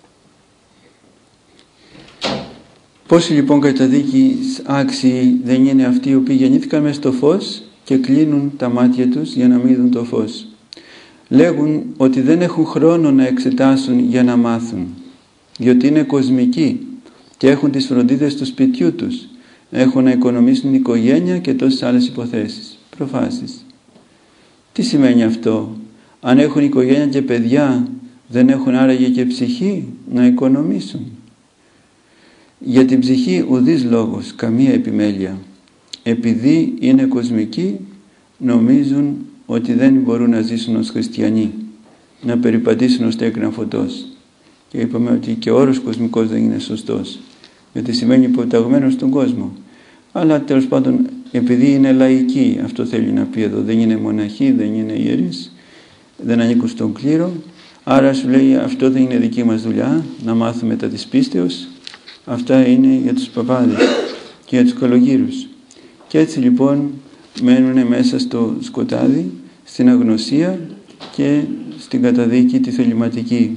Πόσοι λοιπόν καταδίκης άξιοι δεν είναι αυτοί οι οποίοι γεννήθηκαν μέσα στο φως και κλείνουν τα μάτια τους για να μην δουν το φως. Λέγουν ότι δεν έχουν χρόνο να εξετάσουν για να μάθουν, διότι είναι κοσμικοί και έχουν τις φροντίδες του σπιτιού τους, έχουν να οικονομήσουν την οικογένεια και τόσες άλλες υποθέσεις, προφάσεις. Τι σημαίνει αυτό? Αν έχουν οικογένεια και παιδιά, δεν έχουν άραγε και ψυχή να οικονομήσουν? Για την ψυχή ουδής λόγος, καμία επιμέλεια. Επειδή είναι κοσμικοί, νομίζουν ότι δεν μπορούν να ζήσουν ως χριστιανοί, να περιπατήσουν ως τέκνα φωτός. Και είπαμε ότι και ο όρος κοσμικός δεν είναι σωστός, γιατί σημαίνει υποταγμένος στον κόσμο. Αλλά τέλος πάντων, επειδή είναι λαϊκοί, αυτό θέλει να πει εδώ, δεν είναι μοναχοί, δεν είναι ιερείς, δεν ανήκουν στον κλήρο, άρα σου λέει αυτό δεν είναι δική μας δουλειά, να μάθουμε τα της πίστεως, αυτά είναι για τους παπάδες και για τους καλογύρους. Και έτσι λοιπόν μένουν μέσα στο σκοτάδι, στην αγνωσία και στην καταδίκη τη θεληματική.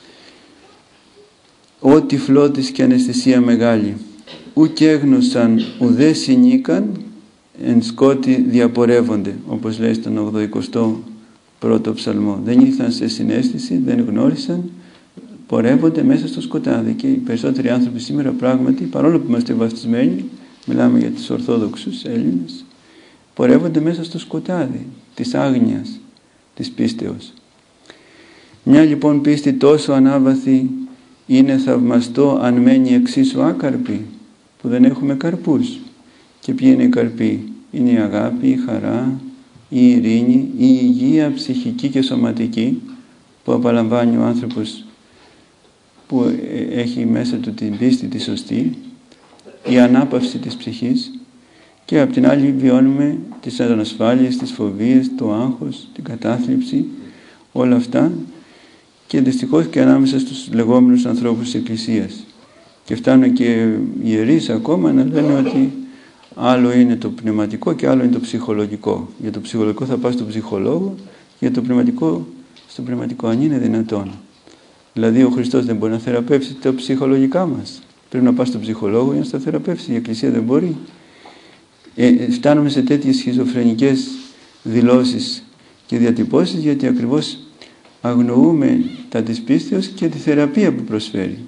Ό,τι φλότης και αναισθησία μεγάλη, ουκ έγνωσαν ουδέ συνήκαν, εν σκότη διαπορεύονται, όπως λέει στον 81ο ψαλμό. Δεν ήρθαν σε συναίσθηση, δεν γνώρισαν, πορεύονται μέσα στο σκοτάδι. Και οι περισσότεροι άνθρωποι σήμερα πράγματι, παρόλο που είμαστε βαφτισμένοι, μιλάμε για τους Ορθόδοξους Έλληνες, πορεύονται μέσα στο σκοτάδι της άγνοιας, της πίστεως. Μια λοιπόν πίστη τόσο ανάβαθη είναι θαυμαστό αν μένει εξίσου άκαρπη, που δεν έχουμε καρπούς. Και ποιοι είναι οι καρποί? Είναι η αγάπη, η χαρά, η ειρήνη, η υγεία ψυχική και σωματική που απαλαμβάνει ο άνθρωπος που έχει μέσα του την πίστη τη σωστή, η ανάπαυση της ψυχής, και απ' την άλλη βιώνουμε τις ανασφάλειες, τις φοβίες, το άγχος, την κατάθλιψη, όλα αυτά, και δυστυχώς και ανάμεσα στους λεγόμενους ανθρώπους της Εκκλησίας. Και φτάνουν και οι ιερείς ακόμα να λένε ότι άλλο είναι το πνευματικό και άλλο είναι το ψυχολογικό. Για το ψυχολογικό θα πας στον ψυχολόγο, για το πνευματικό στο πνευματικό, αν είναι δυνατόν. Δηλαδή ο Χριστός δεν μπορεί να θεραπεύσει τα ψυχολογικά μας. Πρέπει να πας στον ψυχολόγο για να στα θεραπεύσει. Η Εκκλησία δεν μπορεί. Φτάνουμε σε τέτοιες σχιζοφρενικές δηλώσεις και διατυπώσεις, γιατί ακριβώς αγνοούμε τα της πίστεως και τη θεραπεία που προσφέρει.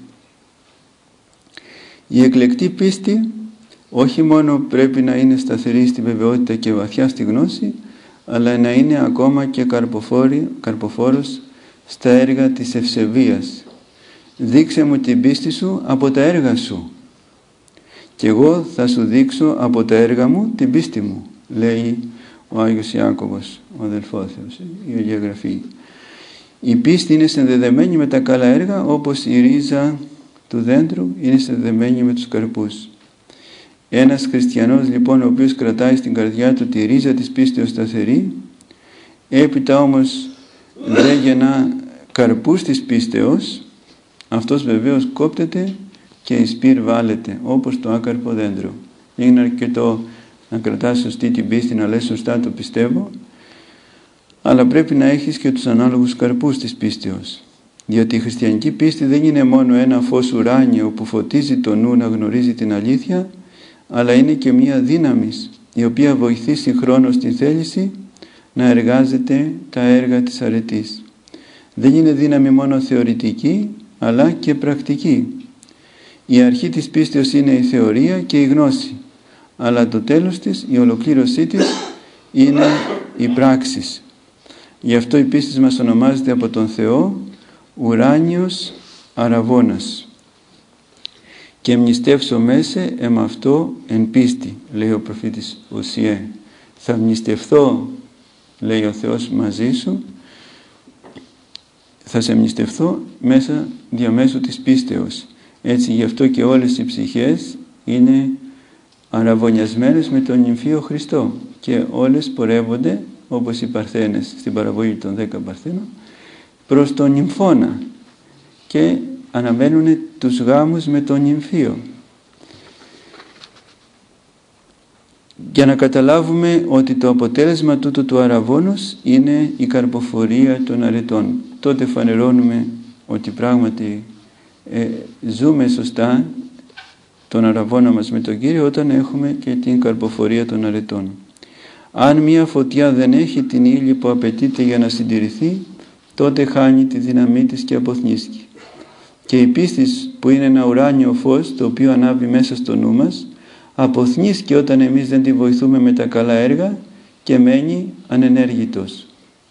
Η εκλεκτή πίστη όχι μόνο πρέπει να είναι σταθερή στη βεβαιότητα και βαθιά στη γνώση, αλλά να είναι ακόμα και καρποφόρος στα έργα της ευσεβίας. Δείξε μου την πίστη σου από τα έργα σου και εγώ θα σου δείξω από τα έργα μου την πίστη μου, λέει ο Άγιος Ιάκωβος, ο αδελφός Θεός, η Αγία Γραφή. Η πίστη είναι συνδεδεμένη με τα καλά έργα, όπως η ρίζα του δέντρου είναι συνδεδεμένη με τους καρπούς. Ένας χριστιανός λοιπόν, ο οποίος κρατάει στην καρδιά του τη ρίζα της πίστεως σταθερή, έπειτα όμως δεν γεννά καρπούς της πίστεως, αυτός βεβαίως κόπτεται και εις πυρ βάλεται, όπως το άκαρπο δέντρο. Είναι αρκετό να κρατάς σωστή την πίστη, να λες σωστά το πιστεύω, αλλά πρέπει να έχεις και τους ανάλογους καρπούς της πίστεως. Διότι η χριστιανική πίστη δεν είναι μόνο ένα φως ουράνιο που φωτίζει το νου να γνωρίζει την αλήθεια, αλλά είναι και μια δύναμη η οποία βοηθεί συγχρόνως την θέληση να εργάζεται τα έργα της αρετής. Δεν είναι δύναμη μόνο θεωρητική, αλλά και πρακτική. Η αρχή της πίστεως είναι η θεωρία και η γνώση, αλλά το τέλος της, η ολοκλήρωσή της, είναι η πράξης. Γι' αυτό η πίστη μας ονομάζεται από τον Θεό ουράνιος αραβώνας. Και μνηστεύσω μέσε εμ' αυτό εν πίστη, λέει ο προφήτης Οσιέ. Θα μνηστευθώ, λέει ο Θεός, μαζί σου, θα σε μνηστευθώ μέσα διαμέσου της πίστεως. Έτσι γι' αυτό και όλες οι ψυχές είναι αραβωνιασμένες με τον νυμφίο Χριστό και όλες πορεύονται, όπως οι Παρθένες στην παραβολή των 10 Παρθένων, προς τον νυμφώνα και αναμένουν τους γάμους με τον νυμφίο. Για να καταλάβουμε ότι το αποτέλεσμα τούτου του αραβώνος είναι η καρποφορία των αρετών. Τότε φανερώνουμε ότι πράγματι ζούμε σωστά τον αραβώνα μας με τον Κύριο όταν έχουμε και την καρποφορία των αρετών. Αν μία φωτιά δεν έχει την ύλη που απαιτείται για να συντηρηθεί, τότε χάνει τη δύναμή της και αποθνίσκει. Και η πίστη που είναι ένα ουράνιο φως το οποίο ανάβει μέσα στο νου μας, αποθνίσκει όταν εμείς δεν τη βοηθούμε με τα καλά έργα και μένει ανενέργητος.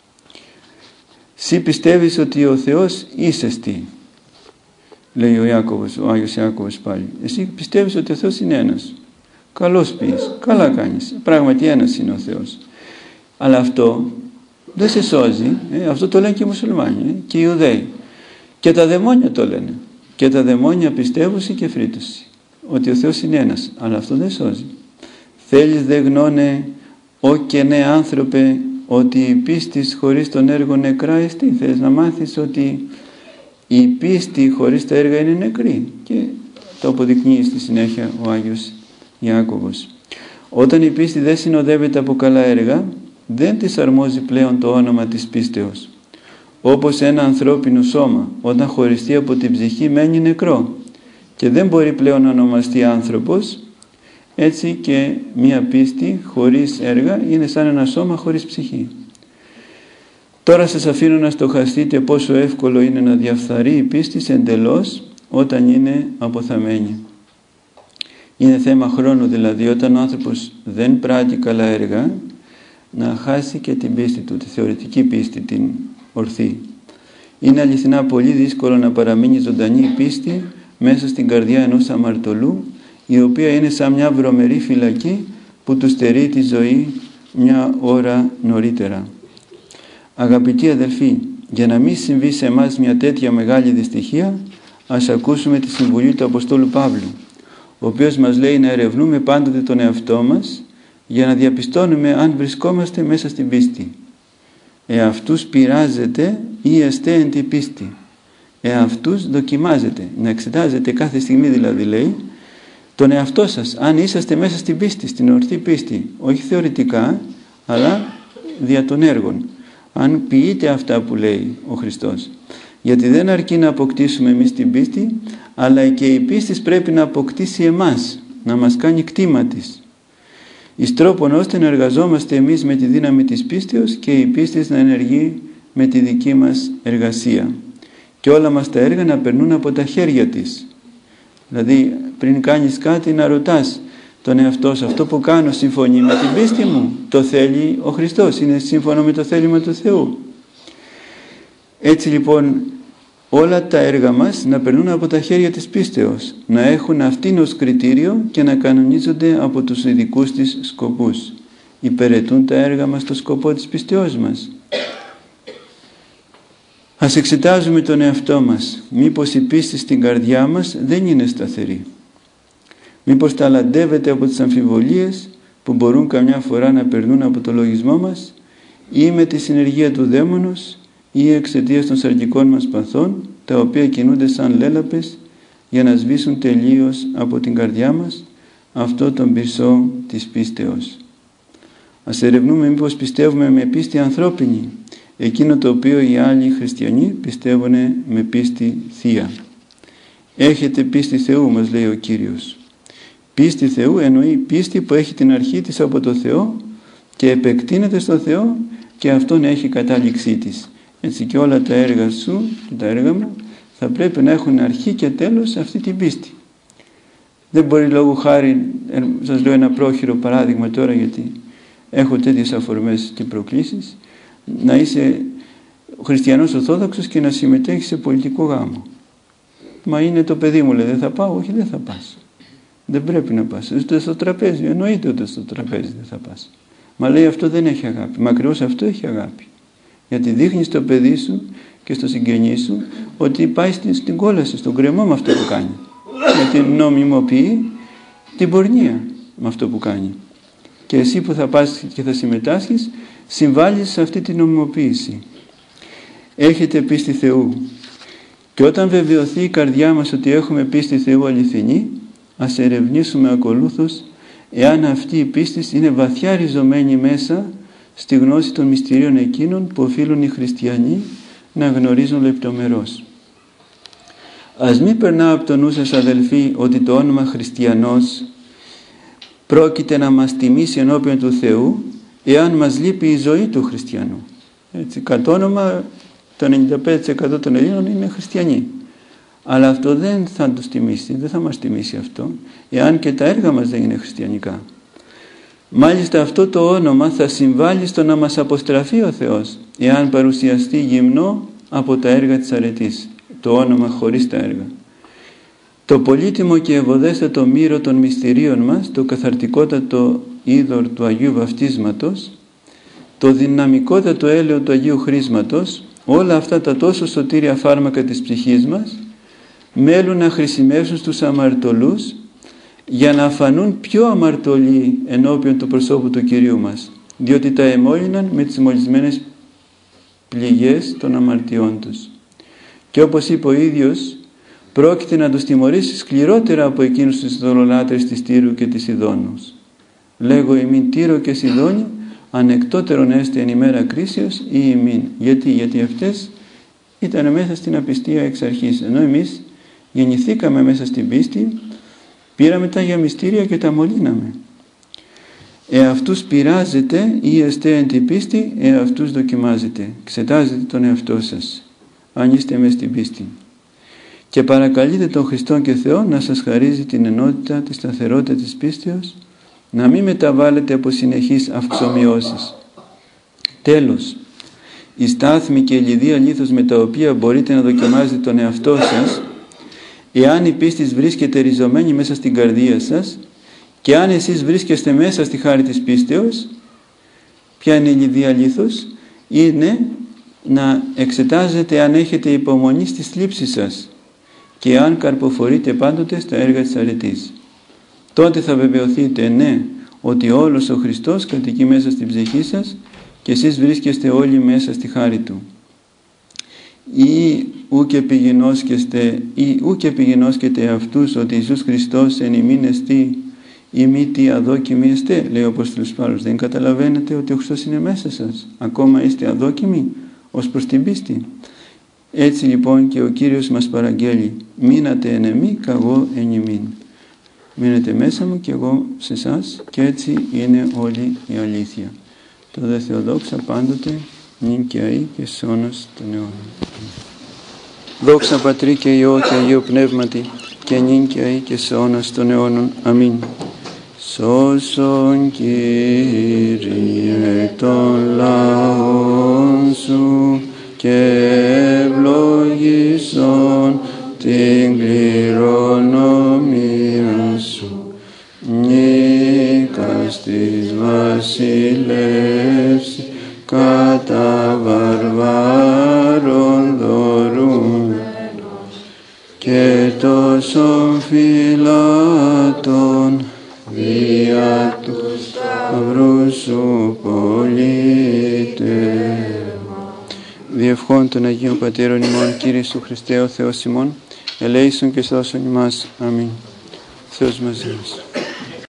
Συ πιστεύεις ότι ο Θεός είσεστη, λέει ο Άγιος Ιάκωβος πάλι. Εσύ πιστεύεις ότι ο Θεός είναι ένας. Καλώς πεις, καλά κάνεις. Πράγματι ένας είναι ο Θεός. Αλλά αυτό δεν σε σώζει. Αυτό το λένε και οι μουσουλμάνοι και οι Ιουδαίοι. Και τα δαιμόνια το λένε. Και τα δαιμόνια πιστεύουσι και φρύτουσι. Ότι ο Θεός είναι ένας. Αλλά αυτό δεν σώζει. Θέλεις δε γνώνε, ο και ναι άνθρωπε, ότι η πίστη χωρίς τον έργο νεκρά εστί. Θέλεις να μάθεις ότι η πίστη χωρίς τα έργα είναι νεκρή. Και το αποδεικνύει στη συνέχεια ο Άγιος Ιάκωβος. Όταν η πίστη δεν συνοδεύεται από καλά έργα, δεν της αρμόζει πλέον το όνομα της πίστεως. Όπως ένα ανθρώπινο σώμα, όταν χωριστεί από την ψυχή, μένει νεκρό και δεν μπορεί πλέον να ονομαστεί άνθρωπος, έτσι και μία πίστη χωρίς έργα είναι σαν ένα σώμα χωρίς ψυχή. Τώρα σας αφήνω να στοχαστείτε πόσο εύκολο είναι να διαφθαρεί η πίστη εντελώς όταν είναι αποθαμένη. Είναι θέμα χρόνου δηλαδή, όταν ο άνθρωπος δεν πράττει καλά έργα, να χάσει και την πίστη του, τη θεωρητική πίστη, την ορθή. Είναι αληθινά πολύ δύσκολο να παραμείνει ζωντανή η πίστη μέσα στην καρδιά ενός αμαρτωλού, η οποία είναι σαν μια βρωμερή φυλακή που του στερεί τη ζωή μια ώρα νωρίτερα. Αγαπητοί αδελφοί, για να μην συμβεί σε εμάς μια τέτοια μεγάλη δυστυχία, ας ακούσουμε τη συμβουλή του Αποστόλου Παύλου, ο οποίος μας λέει να ερευνούμε πάντοτε τον εαυτό μας για να διαπιστώνουμε αν βρισκόμαστε μέσα στην πίστη. Εαυτούς πειράζετε ή εστέ εν τη πίστη. Εαυτούς δοκιμάζετε. Να εξετάζετε κάθε στιγμή δηλαδή, λέει, τον εαυτό σας, αν είσαστε μέσα στην πίστη, στην ορθή πίστη, όχι θεωρητικά, αλλά δια των έργων. Αν ποιείτε αυτά που λέει ο Χριστός. Γιατί δεν αρκεί να αποκτήσουμε εμείς την πίστη, αλλά και η πίστη πρέπει να αποκτήσει εμάς, να μας κάνει κτήμα της. Εις τρόπον ώστε να εργαζόμαστε εμείς με τη δύναμη της πίστεως και η πίστη να ενεργεί με τη δική μας εργασία. Και όλα μας τα έργα να περνούν από τα χέρια της. Δηλαδή πριν κάνεις κάτι να ρωτάς τον εαυτό σου, αυτό που κάνω συμφωνεί με την πίστη μου? Το θέλει ο Χριστός, είναι σύμφωνο με το θέλημα του Θεού? Έτσι λοιπόν όλα τα έργα μας να περνούν από τα χέρια της πίστεως, να έχουν αυτήν ως κριτήριο και να κανονίζονται από τους ειδικούς της σκοπούς. Υπηρετούν τα έργα μας το σκοπό της πίστεώς μας? Ας εξετάζουμε τον εαυτό μας. Μήπως η πίστη στην καρδιά μας δεν είναι σταθερή? Μήπως ταλαντεύεται από τις αμφιβολίες που μπορούν καμιά φορά να περνούν από το λογισμό μας, ή με τη συνεργεία του δαίμονος, ή εξαιτίας των σαρκικών μας παθών, τα οποία κινούνται σαν λέλαπες για να σβήσουν τελείως από την καρδιά μας αυτό τον πυρσό της πίστεως. Ας ερευνούμε μήπως πιστεύουμε με πίστη ανθρώπινη, εκείνο το οποίο οι άλλοι χριστιανοί πιστεύουν με πίστη θεία. Έχετε πίστη Θεού, μας λέει ο Κύριος. Πίστη Θεού εννοεί πίστη που έχει την αρχή της από το Θεό και επεκτείνεται στο Θεό και αυτόν έχει κατάληξή της. Έτσι και όλα τα έργα σου και τα έργα μου θα πρέπει να έχουν αρχή και τέλος αυτή την πίστη. Δεν μπορεί λόγω χάρη, σας λέω ένα πρόχειρο παράδειγμα τώρα γιατί έχω τέτοιες αφορμές και προκλήσεις, να είσαι χριστιανός Ορθόδοξος και να συμμετέχεις σε πολιτικό γάμο. Μα είναι το παιδί μου, λέει, δεν θα πάω? Όχι, δεν θα πας. Δεν πρέπει να πας. Ούτε στο τραπέζι, εννοείται ότι στο τραπέζι δεν θα πας. Μα λέει αυτό δεν έχει αγάπη. Μα ακριβώς αυτό έχει αγάπη. Γιατί δείχνει στο παιδί σου και στο συγγενή σου ότι πάει στην κόλαση, στον κρεμό με αυτό που κάνει. Γιατί νομιμοποιεί την πορνεία με αυτό που κάνει. Και εσύ που θα πας και θα συμμετάσχεις, συμβάλλεις σε αυτή την νομιμοποίηση. Έχετε πίστη Θεού. Και όταν βεβαιωθεί η καρδιά μας ότι έχουμε πίστη Θεού αληθινή, ας ερευνήσουμε ακολούθως εάν αυτή η πίστη είναι βαθιά ριζωμένη μέσα στη γνώση των μυστηρίων εκείνων που οφείλουν οι χριστιανοί να γνωρίζουν λεπτομερώς. Ας μην περνά από το νου σας, αδελφοί, ότι το όνομα χριστιανός πρόκειται να μας τιμήσει ενώπιον του Θεού εάν μας λείπει η ζωή του χριστιανού. Έτσι, κατ' όνομα το 95% των Ελλήνων είναι χριστιανοί. Αλλά αυτό δεν θα τους τιμήσει, δεν θα μας τιμήσει αυτό, εάν και τα έργα μας δεν είναι χριστιανικά. Μάλιστα αυτό το όνομα θα συμβάλλει στο να μας αποστραφεί ο Θεός, εάν παρουσιαστεί γυμνό από τα έργα της αρετής, το όνομα χωρίς τα έργα. Το πολύτιμο και ευωδέστατο μύρο των μυστηρίων μας, το καθαρτικότατο είδωρ του Αγίου Βαφτίσματος, το δυναμικότατο έλαιο του Αγίου Χρίσματος, όλα αυτά τα τόσο σωτήρια φάρμακα της ψυχής μας, μέλουν να χρησιμεύσουν στους αμαρτωλούς για να φανούν πιο αμαρτωλοί ενώπιον του προσώπου του Κυρίου μας, διότι τα εμόλυναν με τις μολυσμένες πληγές των αμαρτιών τους. Και όπως είπε ο ίδιος, πρόκειται να τους τιμωρήσει σκληρότερα από εκείνους τους ειδωλολάτρες της Τύρου και της Σιδώνους. Λέγω ημίν Τύρο και Σιδώνη, ανεκτότερον έστε εν ημέρα κρίσεως ή ημίν. Γιατί αυτές ήταν μέσα στην απιστία εξ αρχής, ενώ εμείς γεννηθήκαμε μέσα στην πίστη, πήραμε τα Αγία Μυστήρια και τα μολύναμε. Εαυτούς πειράζετε ή εστέ εν την πίστη, εαυτούς δοκιμάζετε. Εξετάζετε τον εαυτό σας, αν είστε μέσα στην πίστη. Και παρακαλείτε τον Χριστόν και Θεό να σας χαρίζει την ενότητα, τη σταθερότητα της πίστεως, να μην μεταβάλλετε από συνεχείς αυξομοιώσεις. Τέλος, η στάθμη και η λιδία λίθος με τα οποία μπορείτε να δοκιμάζετε τον εαυτό σας, εάν η πίστη βρίσκεται ριζωμένη μέσα στην καρδία σας και αν εσείς βρίσκεστε μέσα στη χάρη της πίστεως, ποια είναι η λιδία λίθος? Είναι να εξετάζετε αν έχετε υπομονή στις θλίψεις σας και αν καρποφορείτε πάντοτε στα έργα της αρετής. Τότε θα βεβαιωθείτε, ναι, ότι όλος ο Χριστός κατοικεί μέσα στην ψυχή σας και εσείς βρίσκεστε όλοι μέσα στη χάρη Του. Ή ούκ επιγινώσκετε αυτούς ότι Ιησούς Χριστός εν ημίν εστί ή μη τι αδόκιμοι εστέ, λέει ο Απόστολος Παύλος. Δεν καταλαβαίνετε ότι ο Χριστός είναι μέσα σας? Ακόμα είστε αδόκιμοι ως προς την πίστη? Έτσι λοιπόν και ο Κύριος μας παραγγέλει, μείνατε εν εμεί, καγώ εν ημίν. Μείνετε μέσα μου και εγώ σε εσάς, και έτσι είναι όλη η αλήθεια. Το δε Θεοδόξα πάντοτε, νυν και αεί και σ' αιώνας των αιώνων. Δόξα Πατρί και Υιό και Αγίου Πνεύματι, και νυν και αεί και σ' αιώνας των αιώνων. Αμήν. Σώσον Κύριε των λαών Σου και ευλογήσον την κληρονομία Σου. Νίκας της βασιλεύση κατά βαρβάρων δωρούμενος και τόσων φυλάτων δια του σταυρού Σου πολίτευμα. Διευχών των Αγίων Πατέρων ημών, Κύριε Ιησού Χριστέ ο Θεός ημών, ελέησον και σώσον ημάς. Αμήν. Θεός μαζί μας.